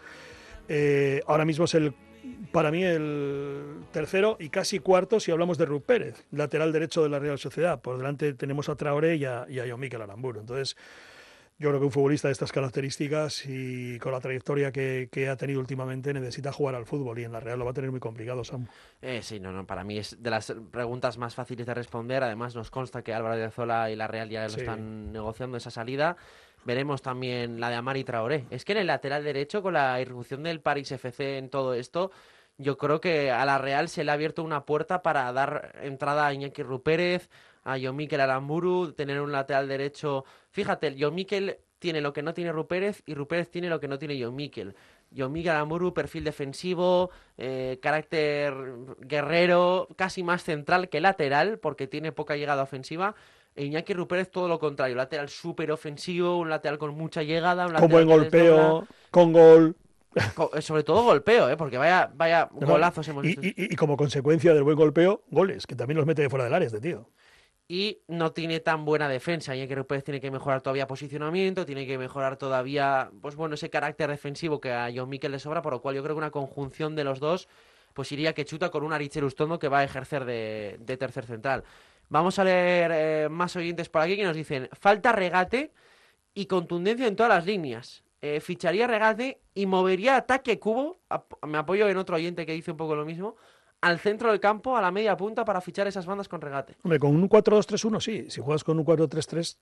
Ahora mismo es para mí el tercero y casi cuarto si hablamos de Ruud Pérez, lateral derecho de la Real Sociedad. Por delante tenemos a Traoré y a John Mikel Aramburu. Entonces, yo creo que un futbolista de estas características y con la trayectoria que ha tenido últimamente necesita jugar al fútbol, y en la Real lo va a tener muy complicado, Sam. Sí, no, para mí es de las preguntas más fáciles de responder. Además nos consta que Álvaro de Zola y la Real ya lo están negociando esa salida. Veremos también la de Amari Traoré. Es que en el lateral derecho, con la irrupción del Paris FC en todo esto, yo creo que a la Real se le ha abierto una puerta para dar entrada a Iñaki Ruud Pérez, a John Mikel Aramburu, tener un lateral derecho. Fíjate, John Mikel tiene lo que no tiene Ruud Pérez y Ruud Pérez tiene lo que no tiene John Mikel. John Mikel Aramburu, perfil defensivo, carácter guerrero, casi más central que lateral, porque tiene poca llegada ofensiva. E Iñaki Ruud Pérez todo lo contrario, lateral súper ofensivo, un lateral con mucha llegada, un lateral con buen golpeo, con gol. Sobre todo golpeo, porque vaya golazos hemos visto. Y como consecuencia del buen golpeo, goles, que también los mete de fuera del área este tío. Y no tiene tan buena defensa. Iñaki Ruud Pérez tiene que mejorar todavía posicionamiento, tiene que mejorar todavía, pues bueno, ese carácter defensivo que a John Mikel le sobra, por lo cual yo creo que una conjunción de los dos pues iría que chuta con un Aritz Erustondo que va a ejercer de tercer central. Vamos a leer más oyentes por aquí que nos dicen: falta regate y contundencia en todas las líneas. Ficharía regate y movería ataque cubo. Me apoyo en otro oyente que dice un poco lo mismo. Al centro del campo, a la media punta, para fichar esas bandas con regate. Hombre, con un 4-2-3-1 sí. Si juegas con un 4-3-3,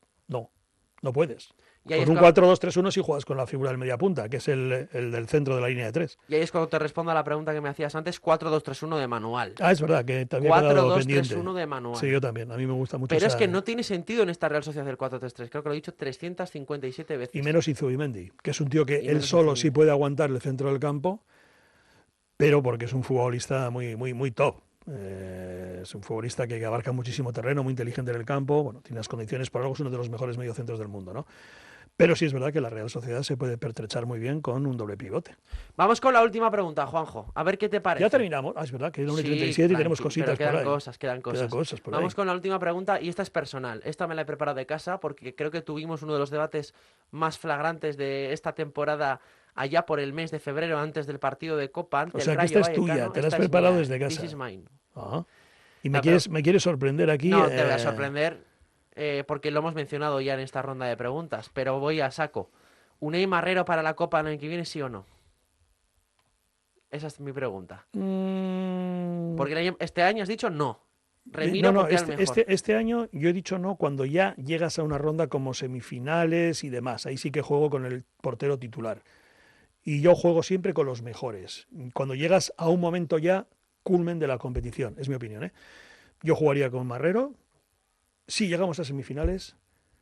no puedes. Con un 4-2-3-1 sí juegas con la figura del media punta, que es el del centro de la línea de 3. Y ahí es cuando te respondo a la pregunta que me hacías antes, 4-2-3-1 de manual. Es verdad, que también 4-2-3-1 de manual. Sí, yo también, a mí me gusta mucho. Pero es que no tiene sentido en esta Real Sociedad del 4-3-3, creo que lo he dicho 357 veces. Y menos Zubimendi, que es un tío que él solo sí puede aguantar el centro del campo, pero porque es un futbolista muy, muy, muy top. Es un futbolista que abarca muchísimo terreno, muy inteligente en el campo, bueno, tiene las condiciones, por algo es uno de los mejores mediocentros del mundo, ¿no? Pero sí es verdad que la Real Sociedad se puede pertrechar muy bien con un doble pivote. Vamos con la última pregunta, Juanjo, a ver qué te parece. Ya terminamos, es verdad que es la 1:37 y tenemos cositas por ahí. Quedan cosas por Vamos con la última pregunta, y esta es personal, esta me la he preparado de casa porque creo que tuvimos uno de los debates más flagrantes de esta temporada allá por el mes de febrero, antes del partido de Copa, ante el Rayo Vallecano. O sea, que esta es tuya, te la has preparado desde casa. This is mine. Y me quieres sorprender aquí. No, te voy a sorprender porque lo hemos mencionado ya en esta ronda de preguntas, pero voy a saco. ¿Unai Marrero para la Copa el año que viene, sí o no? Esa es mi pregunta. Porque este año has dicho no. Remiro porque es el mejor. Este año yo he dicho no cuando ya llegas a una ronda como semifinales y demás. Ahí sí que juego con el portero titular. Y yo juego siempre con los mejores. Cuando llegas a un momento ya culmen de la competición, es mi opinión, ¿eh? Yo jugaría con Marrero. Si llegamos a semifinales,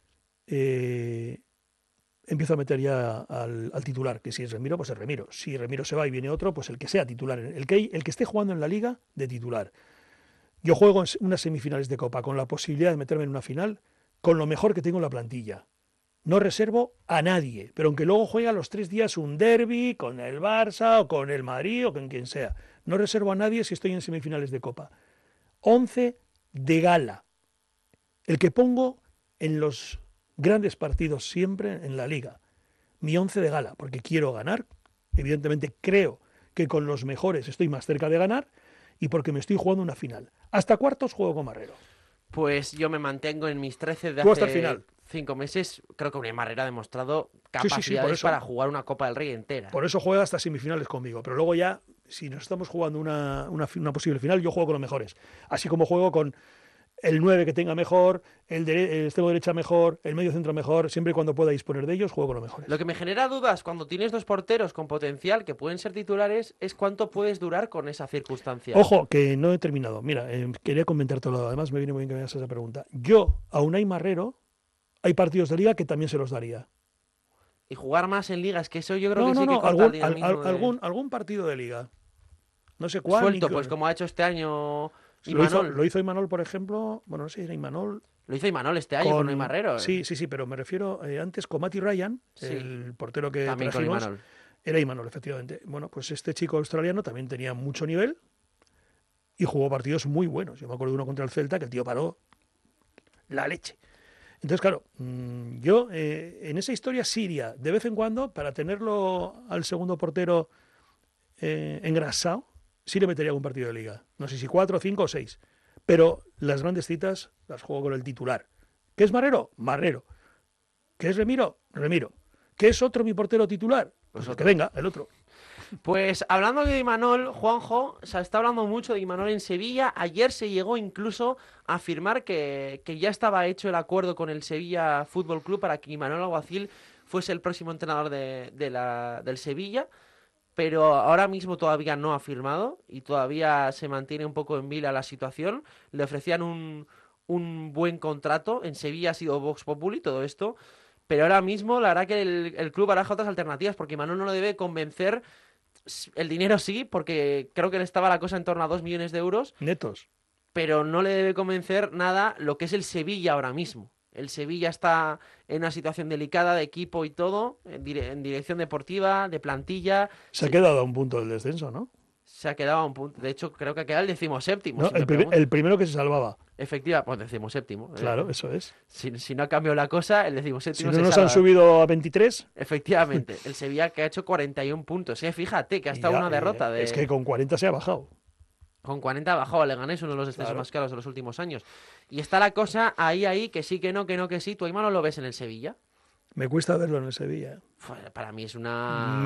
empiezo a meter ya al titular, que si es Remiro, pues es Remiro. Si Remiro se va y viene otro, pues el que sea titular. El que esté jugando en la Liga, de titular. Yo juego en unas semifinales de Copa con la posibilidad de meterme en una final con lo mejor que tengo en la plantilla. No reservo a nadie, pero aunque luego juegue a los 3 días un derbi con el Barça o con el Madrid o con quien sea. No reservo a nadie si estoy en semifinales de Copa. 11 de gala. El que pongo en los grandes partidos siempre en la Liga. Mi 11 de gala, porque quiero ganar. Evidentemente creo que con los mejores estoy más cerca de ganar y porque me estoy jugando una final. Hasta cuartos juego con Marrero. Pues yo me mantengo en mis 13 de hace final. 5 meses. Creo que Unai Marrero ha demostrado capacidades para jugar una Copa del Rey entera. Por eso juega hasta semifinales conmigo. Pero luego ya, si nos estamos jugando una posible final, yo juego con los mejores. Así como juego con el 9 que tenga mejor, el extremo derecha mejor, el medio centro mejor, siempre y cuando pueda disponer de ellos, juego con los mejores. Lo que me genera dudas cuando tienes dos porteros con potencial que pueden ser titulares es cuánto puedes durar con esa circunstancia. Ojo, que no he terminado. Mira, quería comentártelo. Además, me viene muy bien que me hagas esa pregunta. Yo, a Unai Marrero, hay partidos de Liga que también se los daría. Y jugar más en Liga, es que eso yo creo que sí que corta el dinamismo algún partido de Liga. No sé cuál. Suelto, pues como ha hecho este año... Lo hizo Imanol, por ejemplo. Bueno, no sé si era Imanol. Lo hizo Imanol este año con Marrero. Sí, pero me refiero antes con Matty Ryan, el portero que también trajimos. con Imanol. Era Imanol, efectivamente. Bueno, pues este chico australiano también tenía mucho nivel y jugó partidos muy buenos. Yo me acuerdo de uno contra el Celta que el tío paró la leche. Entonces, claro, yo en esa historia siria, de vez en cuando, para tenerlo al segundo portero engrasado, sí le metería algún partido de liga. No sé si 4, 5 o 6. Pero las grandes citas las juego con el titular. ¿Qué es Marrero? Marrero. ¿Qué es Remiro? Remiro. ¿Qué es otro mi portero titular? Pues que venga, el otro. Pues hablando de Imanol, Juanjo, se está hablando mucho de Imanol en Sevilla. Ayer se llegó incluso a afirmar que ya estaba hecho el acuerdo con el Sevilla Fútbol Club para que Imanol Alguacil fuese el próximo entrenador del Sevilla. Pero ahora mismo todavía no ha firmado y todavía se mantiene un poco en vila la situación. Le ofrecían un buen contrato. En Sevilla ha sido Vox Populi todo esto. Pero ahora mismo la verdad que el club baraja otras alternativas porque Imanol no lo debe convencer. El dinero sí, porque creo que le estaba la cosa en torno a 2 millones de euros. Netos. Pero no le debe convencer nada lo que es el Sevilla ahora mismo. El Sevilla está en una situación delicada de equipo y todo, en dirección deportiva, de plantilla. Se ha quedado a un punto del descenso, ¿no? Se ha quedado a un punto. De hecho, creo que ha quedado el 17º. No, el primero que se salvaba. Efectiva, pues 17º. Claro, eso es. Si no ha cambiado la cosa, el 17º si no nos han subido a 23. Efectivamente. El Sevilla que ha hecho 41 puntos. Fíjate que ha estado una derrota. Es que con 40 se ha bajado. Con 40 ha bajado, le gané, es uno de los descensos más caros de los últimos años. Y está la cosa ahí, que sí, que no, que sí. ¿Tú, Imanol, lo ves en el Sevilla? Me cuesta verlo en el Sevilla. Para mí es una...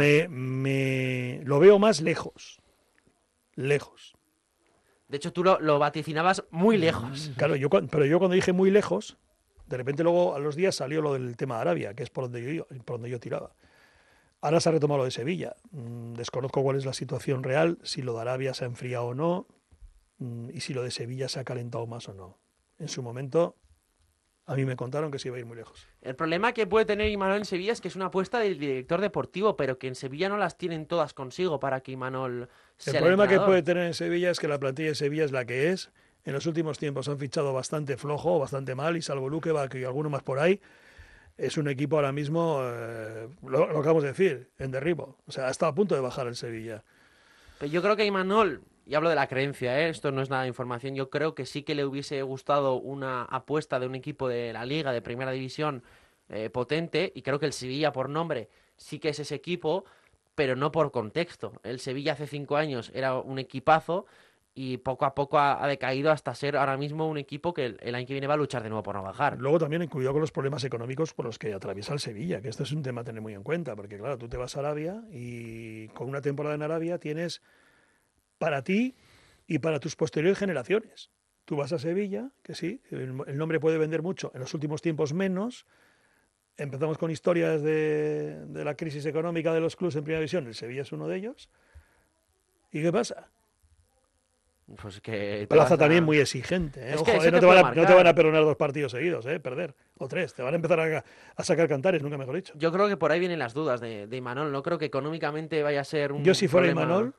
Lo veo más lejos. Lejos. De hecho, tú lo vaticinabas muy lejos. Claro, pero yo cuando dije muy lejos, de repente luego a los días salió lo del tema de Arabia, que es por donde yo tiraba. Ahora se ha retomado lo de Sevilla. Desconozco cuál es la situación real, si lo de Arabia se ha enfriado o no, y si lo de Sevilla se ha calentado más o no. En su momento, a mí me contaron que se iba a ir muy lejos. El problema que puede tener Imanol en Sevilla es que es una apuesta del director deportivo, pero que en Sevilla no las tienen todas consigo para que Imanol sea el problema que puede tener en Sevilla es que la plantilla de Sevilla es la que es. En los últimos tiempos han fichado bastante flojo, bastante mal, y salvo Luqueva y alguno más por ahí, es un equipo ahora mismo, lo acabamos de decir, en derribo. O sea, ha estado a punto de bajar el Sevilla. Pero yo creo que Imanol, y hablo de la creencia, esto no es nada de información, yo creo que sí que le hubiese gustado una apuesta de un equipo de la Liga, de Primera División, potente, y creo que el Sevilla por nombre sí que es ese equipo, pero no por contexto. El Sevilla hace 5 años era un equipazo, y poco a poco ha decaído hasta ser ahora mismo un equipo que el año que viene va a luchar de nuevo por no bajar. Luego también cuidado con los problemas económicos por los que atraviesa el Sevilla, que esto es un tema a tener muy en cuenta, porque claro, tú te vas a Arabia y con una temporada en Arabia tienes para ti y para tus posteriores generaciones. Tú vas a Sevilla, que sí, el nombre puede vender mucho, en los últimos tiempos menos. Empezamos con historias de la crisis económica de los clubes en Primera División, el Sevilla es uno de ellos. ¿Y qué pasa? Pues que plaza también muy exigente. Es Ojo, que no te van a perdonar 2 partidos seguidos, perder, o 3. Te van a empezar a sacar cantares, nunca mejor dicho. Yo creo que por ahí vienen las dudas de Imanol. No creo que económicamente vaya a ser un Yo si fuera problema. Imanol,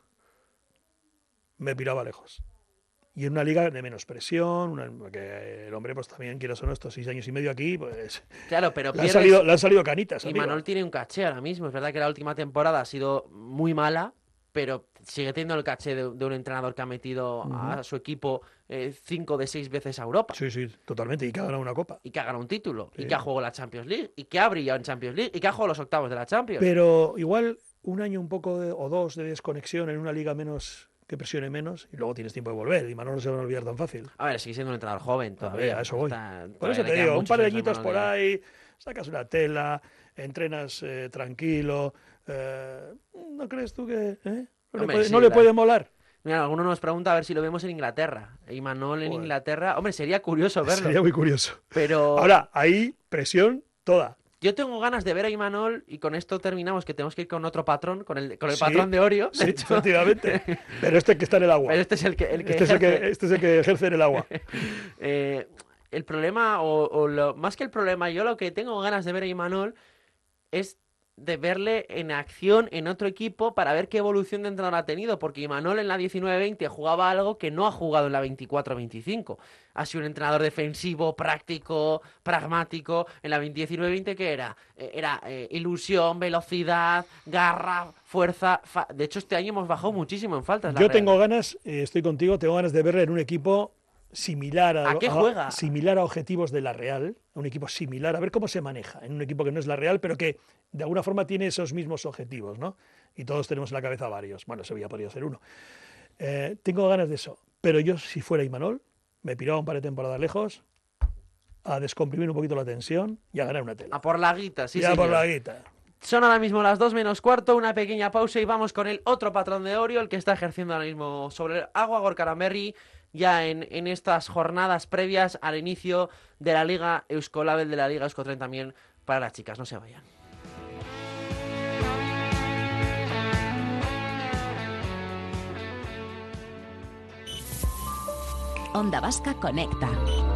me piraba lejos. Y en una liga de menos presión, porque el hombre pues también, quieras o no, estos 6 años y medio aquí, pues claro, pero le han salido canitas. Imanol tiene un caché ahora mismo. Es verdad que la última temporada ha sido muy mala, pero sigue teniendo el caché de un entrenador que ha metido a su equipo 5 de 6 veces a Europa. Sí, totalmente. Y que ha ganado una copa. Y que ha ganado un título. Sí. Y que ha jugado la Champions League. Y que ha brillado en Champions League. Y que ha jugado los octavos de la Champions. Pero igual un año o 2 de desconexión en una liga menos que presione menos y luego tienes tiempo de volver. Y Manolo no se va a olvidar tan fácil. A ver, sigue siendo un entrenador joven todavía. A eso voy. Por eso te digo, un par de añitos por ahí, sacas una tela, entrenas tranquilo. ¿No crees tú que...? ¿No le puede molar? Mira, alguno nos pregunta a ver si lo vemos en Inglaterra. Imanol en Inglaterra. Hombre, sería curioso verlo. Sería muy curioso. Pero ahora, ahí, presión toda. Yo tengo ganas de ver a Imanol, y con esto terminamos, que tenemos que ir con otro patrón, con el patrón de Orio. Sí, efectivamente. Pero este que está en el agua. Pero este es el que este es el que ejerce en el agua. El problema, más que el problema, yo lo que tengo ganas de ver a Imanol es de verle en acción en otro equipo para ver qué evolución de entrenador ha tenido, porque Imanol en la 19-20 jugaba algo que no ha jugado en la 24-25. Ha sido un entrenador defensivo, práctico, pragmático. En la 19-20, ¿qué era? Era ilusión, velocidad, garra, fuerza. De hecho, este año hemos bajado muchísimo en faltas. Yo tengo ganas, estoy contigo, tengo ganas de verle en un equipo similar ¿A qué juega? Similar a objetivos de la Real, un equipo similar, a ver cómo se maneja en un equipo que no es la Real, pero que de alguna forma tiene esos mismos objetivos, ¿no? Y todos tenemos en la cabeza varios. Bueno, Sevilla podría ser uno. Tengo ganas de eso, pero yo, si fuera Imanol, me piraba un par de temporadas lejos a descomprimir un poquito la tensión y a ganar una tela. A por la guita, sí, por la guita. Son ahora mismo las 2:15, una pequeña pausa y vamos con el otro patrón de Orio, el que está ejerciendo ahora mismo sobre el agua, Gorka Aranberri, ya en estas jornadas previas al inicio de la Liga Euskolabel, de la Liga Euskotren también para las chicas. No se vayan. Onda Vasca Conecta.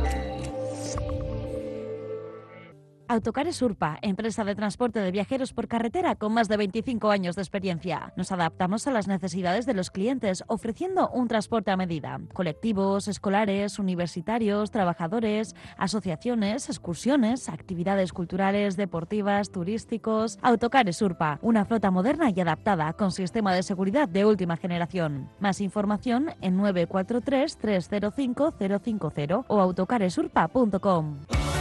Autocares Urpa, empresa de transporte de viajeros por carretera con más de 25 años de experiencia. Nos adaptamos a las necesidades de los clientes, ofreciendo un transporte a medida. Colectivos, escolares, universitarios, trabajadores, asociaciones, excursiones, actividades culturales, deportivas, turísticos. Autocares Urpa, una flota moderna y adaptada con sistema de seguridad de última generación. Más información en 943 305 050 o autocaresurpa.com.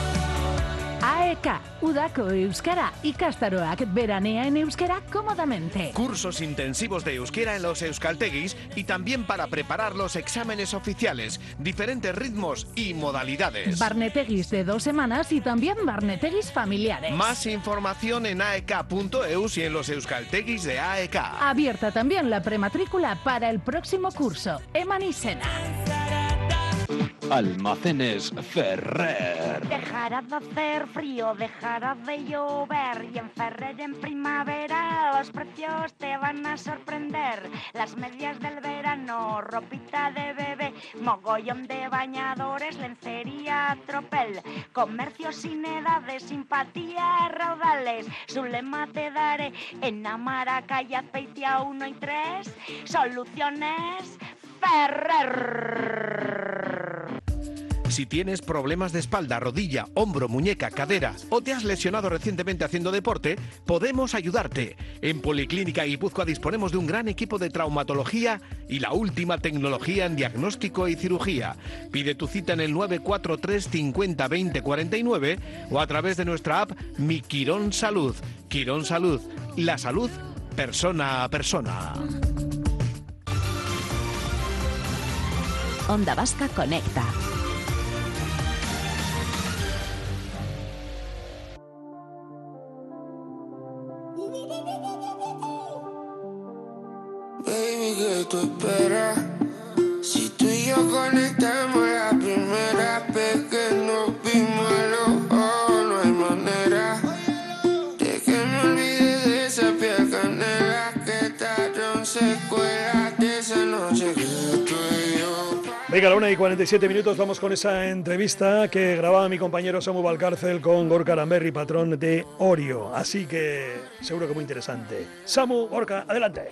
AEK, Udako Euskara, ikastaroak veranean euskera cómodamente. Cursos intensivos de euskera en los euskaltegis y también para preparar los exámenes oficiales, diferentes ritmos y modalidades. Barnetegis de 2 semanas y también barnetegis familiares. Más información en aek.eus y en los euskaltegis de AEK. Abierta también la prematrícula para el próximo curso. Eman izena. Almacenes Ferrer. Dejará de hacer frío, dejará de llover y en Ferrer en primavera los precios te van a sorprender. Las medias del verano, ropita de bebé, mogollón de bañadores, lencería, tropel, comercio sin edades, simpatía, raudales. Su lema te daré en Amaraca y Azpeitia 1 y 3, soluciones Ferrer. Si tienes problemas de espalda, rodilla, hombro, muñeca, cadera o te has lesionado recientemente haciendo deporte, podemos ayudarte. En Policlínica Guipúzcoa disponemos de un gran equipo de traumatología y la última tecnología en diagnóstico y cirugía. Pide tu cita en el 943 50 20 49 o a través de nuestra app Mi Quirón Salud. Quirón Salud, la salud persona a persona. Onda Vasca Conecta. Baby, ¿qué tú esperas? Si tú y yo conectamos la primera vez que nos vimos a los ojos, no hay manera de que me olvide de esa piel canela que trajeron secuelas de esa noche que tú y yo. Venga, a la 1:47, vamos con esa entrevista que grababa mi compañero Samu Valcárcel con Gorka Aranberri, patrón de Orio. Así que seguro que muy interesante. Samu, Gorka, adelante.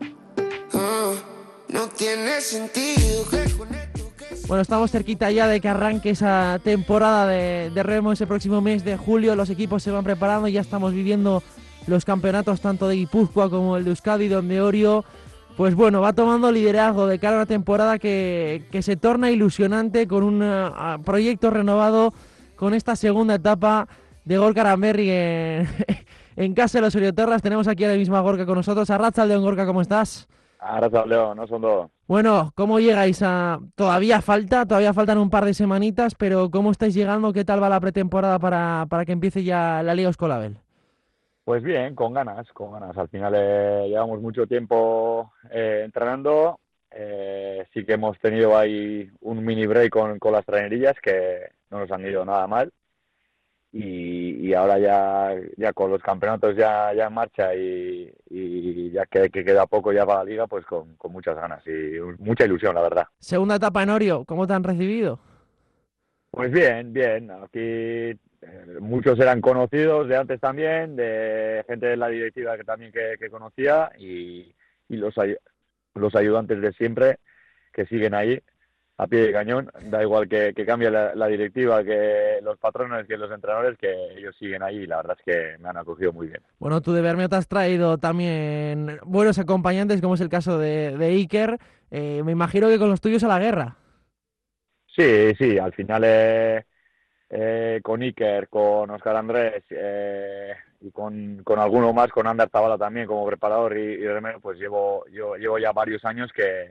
No tiene sentido que... Bueno, estamos cerquita ya de que arranque esa temporada de remo ese próximo mes de julio. Los equipos se van preparando, ya estamos viviendo los campeonatos tanto de Guipúzcoa como el de Euskadi, donde Orio, pues bueno, va tomando liderazgo de cara a una temporada que se torna ilusionante con un proyecto renovado, con esta segunda etapa de Gorka Aranberri en casa de los Orioterras. Tenemos aquí ahora mismo a Gorka con nosotros. Arratsaldeon, Gorka, ¿cómo estás? Arratsaldeon, no son dos. Bueno, ¿cómo llegáis a...? Todavía faltan un par de semanitas, pero ¿cómo estáis llegando? ¿Qué tal va la pretemporada para que empiece ya la Liga Euskolabel? Pues bien, con ganas. Al final llevamos mucho tiempo entrenando. Sí que hemos tenido ahí un mini break con las trainerillas que no nos han ido nada mal. Y ahora ya con los campeonatos ya en marcha y ya que queda poco ya para la Liga, pues con muchas ganas y mucha ilusión, la verdad. Segunda etapa en Orio, ¿cómo te han recibido? Pues bien. Aquí muchos eran conocidos de antes también, de gente de la directiva que también que conocía y los ayudantes de siempre que siguen ahí a pie de cañón. Da igual que cambie la directiva, que los patrones, que los entrenadores, que ellos siguen ahí y la verdad es que me han acogido muy bien. Bueno, tú de Bermeo te has traído también buenos acompañantes, como es el caso de Iker. Me imagino que con los tuyos a la guerra. Sí, al final con Iker, con Óscar Andrés y con alguno más, con Ander Zabala también como preparador y remero, pues llevo ya varios años que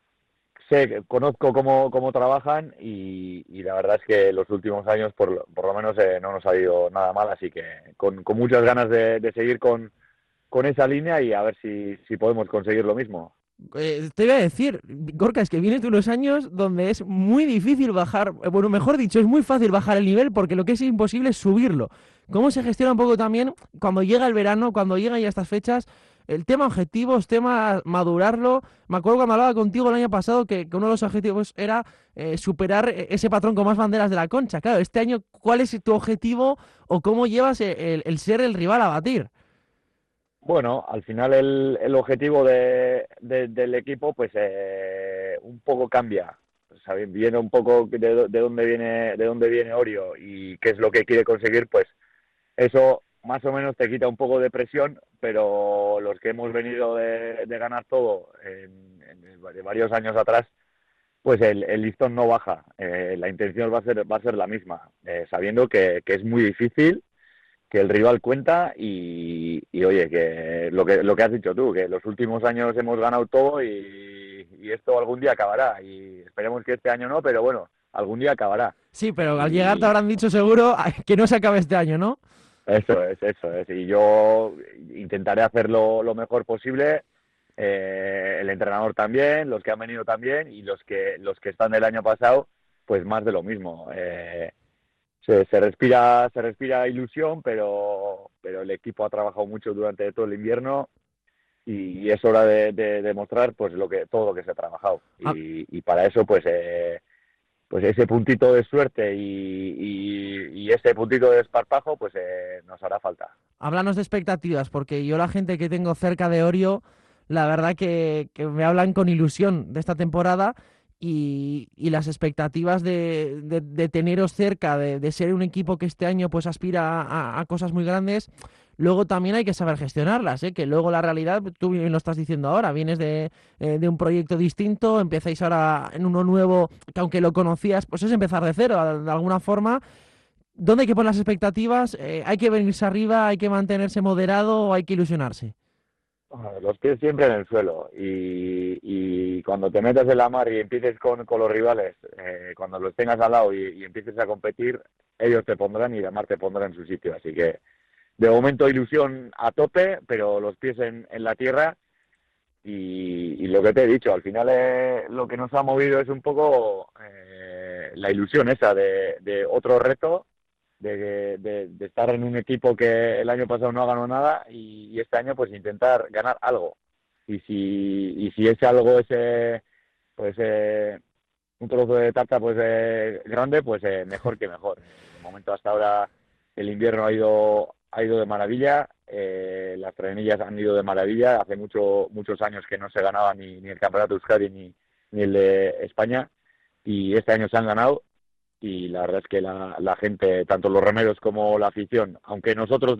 conozco cómo trabajan y la verdad es que los últimos años por lo menos no nos ha ido nada mal, así que con muchas ganas de seguir con esa línea y a ver si podemos conseguir lo mismo. Te iba a decir, Gorka, es que vienes de unos años donde es muy difícil bajar, bueno, mejor dicho, es muy fácil bajar el nivel porque lo que es imposible es subirlo. ¿Cómo se gestiona un poco también cuando llega el verano, cuando llegan ya estas fechas? El tema objetivos, tema madurarlo. Me acuerdo cuando hablaba contigo el año pasado que uno de los objetivos era superar ese patrón con más banderas de la Concha. Claro, este año, ¿cuál es tu objetivo o cómo llevas el ser el rival a batir? Bueno, al final el objetivo del equipo pues un poco cambia. O sea, viene un poco de dónde viene Orio y qué es lo que quiere conseguir, pues eso más o menos te quita un poco de presión, pero los que hemos venido de ganar todo de varios años atrás, pues el listón no baja. La intención va a ser la misma, sabiendo que es muy difícil, que el rival cuenta y oye, que lo que has dicho tú, que los últimos años hemos ganado todo y esto algún día acabará y esperemos que este año no, pero bueno, algún día acabará. Sí, pero al llegar te habrán dicho seguro que no se acabe este año, ¿no? Eso es. Y yo intentaré hacerlo lo mejor posible, el entrenador también, los que han venido también y los que están del año pasado, pues más de lo mismo. Se respira ilusión, pero el equipo ha trabajado mucho durante todo el invierno y es hora de demostrar pues todo lo que se ha trabajado. Y para eso pues ese puntito de suerte y ese puntito de desparpajo pues nos hará falta. Háblanos de expectativas, porque yo la gente que tengo cerca de Orio, la verdad que me hablan con ilusión de esta temporada y las expectativas de teneros cerca, de ser un equipo que este año pues aspira a cosas muy grandes. Luego también hay que saber gestionarlas, que luego la realidad, tú bien lo estás diciendo ahora, vienes de un proyecto distinto, empezáis ahora en uno nuevo, que aunque lo conocías, pues es empezar de cero, de alguna forma. ¿Dónde hay que poner las expectativas? ¿Hay que venirse arriba, hay que mantenerse moderado o hay que ilusionarse? Los pies siempre en el suelo y cuando te metas en la mar y empieces con los rivales, cuando los tengas al lado y empieces a competir, ellos te pondrán y la mar te pondrá en su sitio. Así que de momento ilusión a tope, pero los pies en la tierra y lo que te he dicho, al final lo que nos ha movido es un poco la ilusión esa de otro reto, de estar en un equipo que el año pasado no ganó nada y este año pues intentar ganar algo. Y si ese algo es pues un trozo de tarta pues grande, pues mejor que mejor. De momento hasta ahora el invierno ha ido de maravilla, las trenillas han ido de maravilla. Hace muchos años que no se ganaba ni el Campeonato Euskadi ni el de España y este año se han ganado. Y la verdad es que la gente, tanto los remeros como la afición, aunque nosotros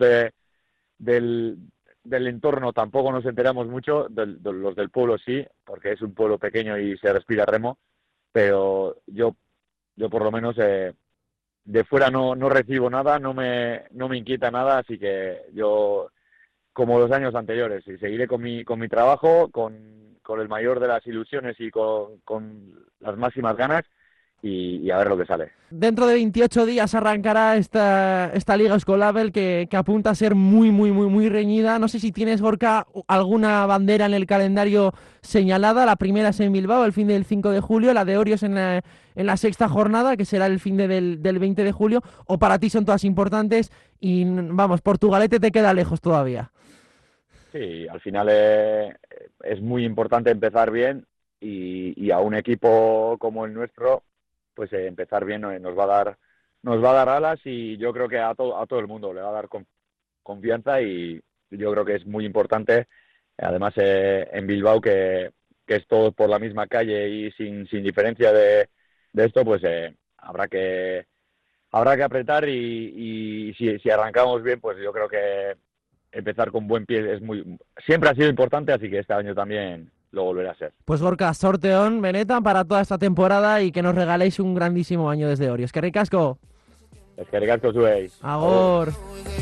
del entorno tampoco nos enteramos mucho, los del pueblo sí, porque es un pueblo pequeño y se respira remo, pero yo por lo menos de fuera no recibo nada, no me inquieta nada, así que yo, como los años anteriores, y seguiré con mi trabajo, con el mayor de las ilusiones y con las máximas ganas, y a ver lo que sale. Dentro de 28 días arrancará esta Liga Escolabel que apunta a ser muy, muy, muy, muy reñida. No sé si tienes, Gorka, alguna bandera en el calendario señalada. La primera es en Bilbao, el fin del 5 de julio. La de Orios en la sexta jornada, que será el fin del 20 de julio. O para ti son todas importantes y, vamos, Portugalete te queda lejos todavía. Sí, al final es muy importante empezar bien y a un equipo como el nuestro pues empezar bien nos va a dar alas y yo creo que a todo el mundo le va a dar confianza y yo creo que es muy importante, además en Bilbao que es todo por la misma calle y sin diferencia de esto, pues habrá que apretar y si arrancamos bien, pues yo creo que empezar con buen pie siempre ha sido importante, así que este año también lo volveré a ser. Pues Gorka, sorteón, benetan para toda esta temporada y que nos regaléis un grandísimo año desde Orio. Eskerrik asko. Eskerrik asko zuei. Agor.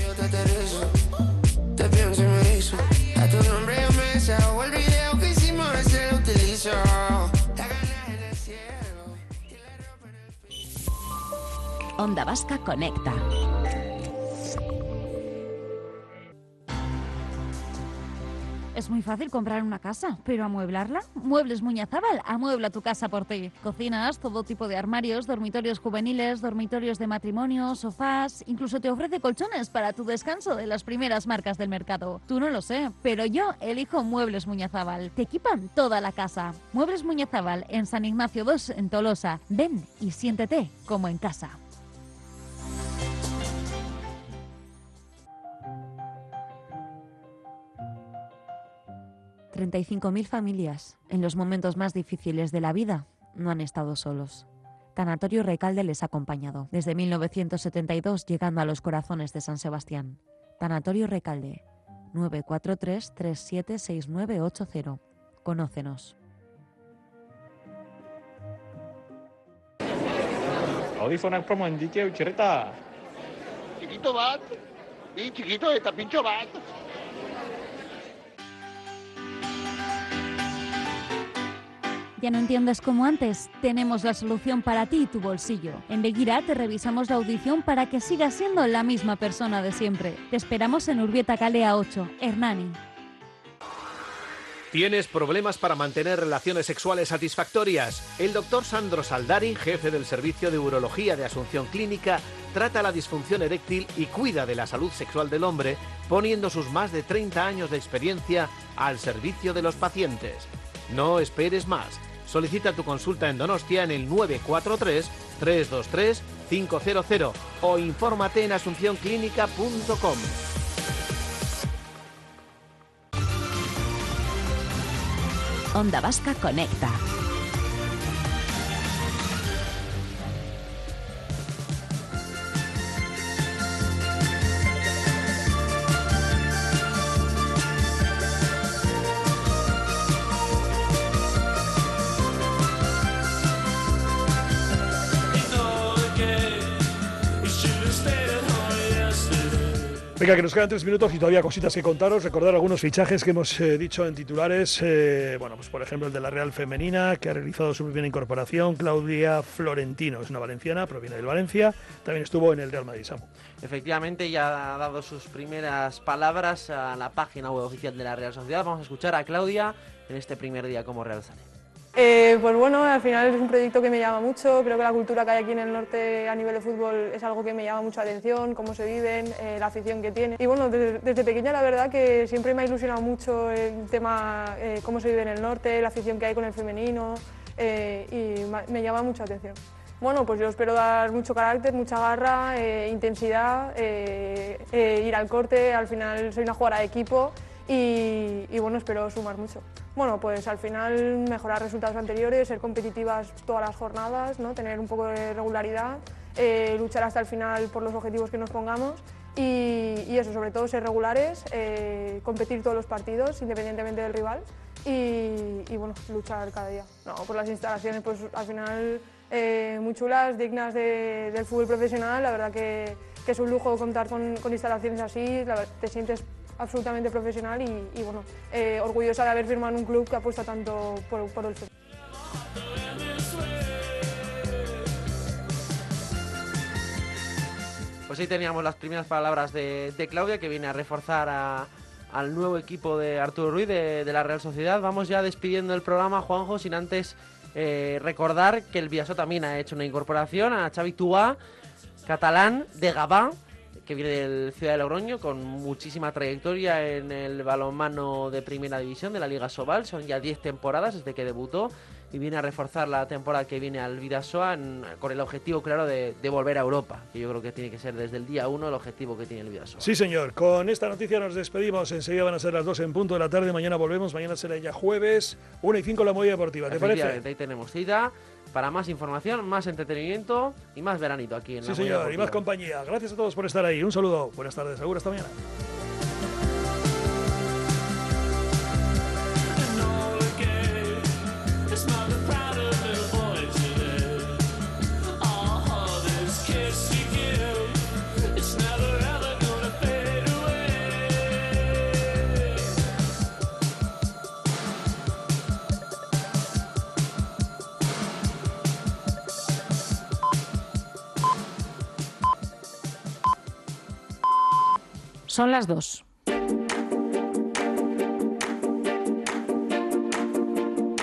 Te pienso y me hizo a tu nombre yo me desahogo el video que hicimos ese lo utilizo. La gana en el cielo y la ropa en el piso. Onda Vasca conecta. Es muy fácil comprar una casa, pero ¿amueblarla? Muebles Muñazábal amuebla tu casa por ti. Cocinas, todo tipo de armarios, dormitorios juveniles, dormitorios de matrimonio, sofás... Incluso te ofrece colchones para tu descanso de las primeras marcas del mercado. Tú no lo sé, pero yo elijo Muebles Muñazábal. Te equipan toda la casa. Muebles Muñazábal en San Ignacio 2 en Tolosa. Ven y siéntete como en casa. ...35.000 familias, en los momentos más difíciles de la vida, no han estado solos. Tanatorio Recalde les ha acompañado, desde 1972, llegando a los corazones de San Sebastián. Tanatorio Recalde, 943-376980. Conócenos. Audífonak promo indiqueu, txerreta. Chiquito bat, y chiquito eta pincho bat. ¿Ya no entiendes como antes? Tenemos la solución para ti y tu bolsillo. En Begira te revisamos la audición para que sigas siendo la misma persona de siempre. Te esperamos en Urbieta Calea 8, Hernani. ¿Tienes problemas para mantener relaciones sexuales satisfactorias? El doctor Sandro Saldari, jefe del Servicio de Urología de Asunción Clínica, trata la disfunción eréctil y cuida de la salud sexual del hombre, poniendo sus más de 30 años de experiencia al servicio de los pacientes. No esperes más. Solicita tu consulta en Donostia en el 943-323-500 o infórmate en asuncionclínica.com. Onda Vasca conecta. Venga, que nos quedan 3 minutos y todavía cositas que contaros. Recordar algunos fichajes que hemos dicho en titulares. Bueno, pues por ejemplo el de la Real Femenina, que ha realizado su primera incorporación. Claudia Florentino, es una valenciana, proviene del Valencia. También estuvo en el Real Madrid, Samu. Efectivamente, ya ha dado sus primeras palabras a la página web oficial de la Real Sociedad. Vamos a escuchar a Claudia en este primer día como Real Sale. Pues bueno, al final es un proyecto que me llama mucho. Creo que la cultura que hay aquí en el norte a nivel de fútbol es algo que me llama mucho la atención, cómo se viven, la afición que tiene. Y bueno, desde pequeña la verdad que siempre me ha ilusionado mucho el tema, cómo se vive en el norte, la afición que hay con el femenino, y me llama mucho la atención. Bueno, pues yo espero dar mucho carácter, mucha garra, intensidad, ir al corte. Al final soy una jugadora de equipo y bueno, espero sumar mucho. Bueno, pues al final mejorar resultados anteriores, ser competitivas todas las jornadas, ¿no? Tener un poco de regularidad, luchar hasta el final por los objetivos que nos pongamos y eso, sobre todo ser regulares, competir todos los partidos independientemente del rival y bueno, luchar cada día. No, por las instalaciones pues al final muy chulas, dignas del fútbol profesional. La verdad que es un lujo contar con instalaciones así, te sientes absolutamente profesional y bueno, orgullosa de haber firmado en un club que apuesta tanto por el fútbol. Pues ahí teníamos las primeras palabras de Claudia, que viene a reforzar al nuevo equipo de Arturo Ruiz de la Real Sociedad. Vamos ya despidiendo el programa, Juanjo, sin antes recordar que el Bidasoa también ha hecho una incorporación a Xavi Tuá, catalán de Gavà, que viene del Ciudad de Logroño, con muchísima trayectoria en el balonmano de primera división de la Liga Sobal. Son ya 10 temporadas desde que debutó y viene a reforzar la temporada que viene al Bidasoa con el objetivo claro de volver a Europa, que yo creo que tiene que ser desde el día 1 el objetivo que tiene el Bidasoa. Sí, señor. Con esta noticia nos despedimos. Enseguida van a ser las 2 en punto de la tarde. Mañana volvemos. Mañana será ya jueves, 1:05 la movida deportiva. ¿Te parece? Ahí tenemos cita para más información, más entretenimiento y más veranito aquí en la Sí, señor. Y más compañía. Gracias a todos por estar ahí. Un saludo. Buenas tardes. Seguro. Hasta mañana. No, Son las 2.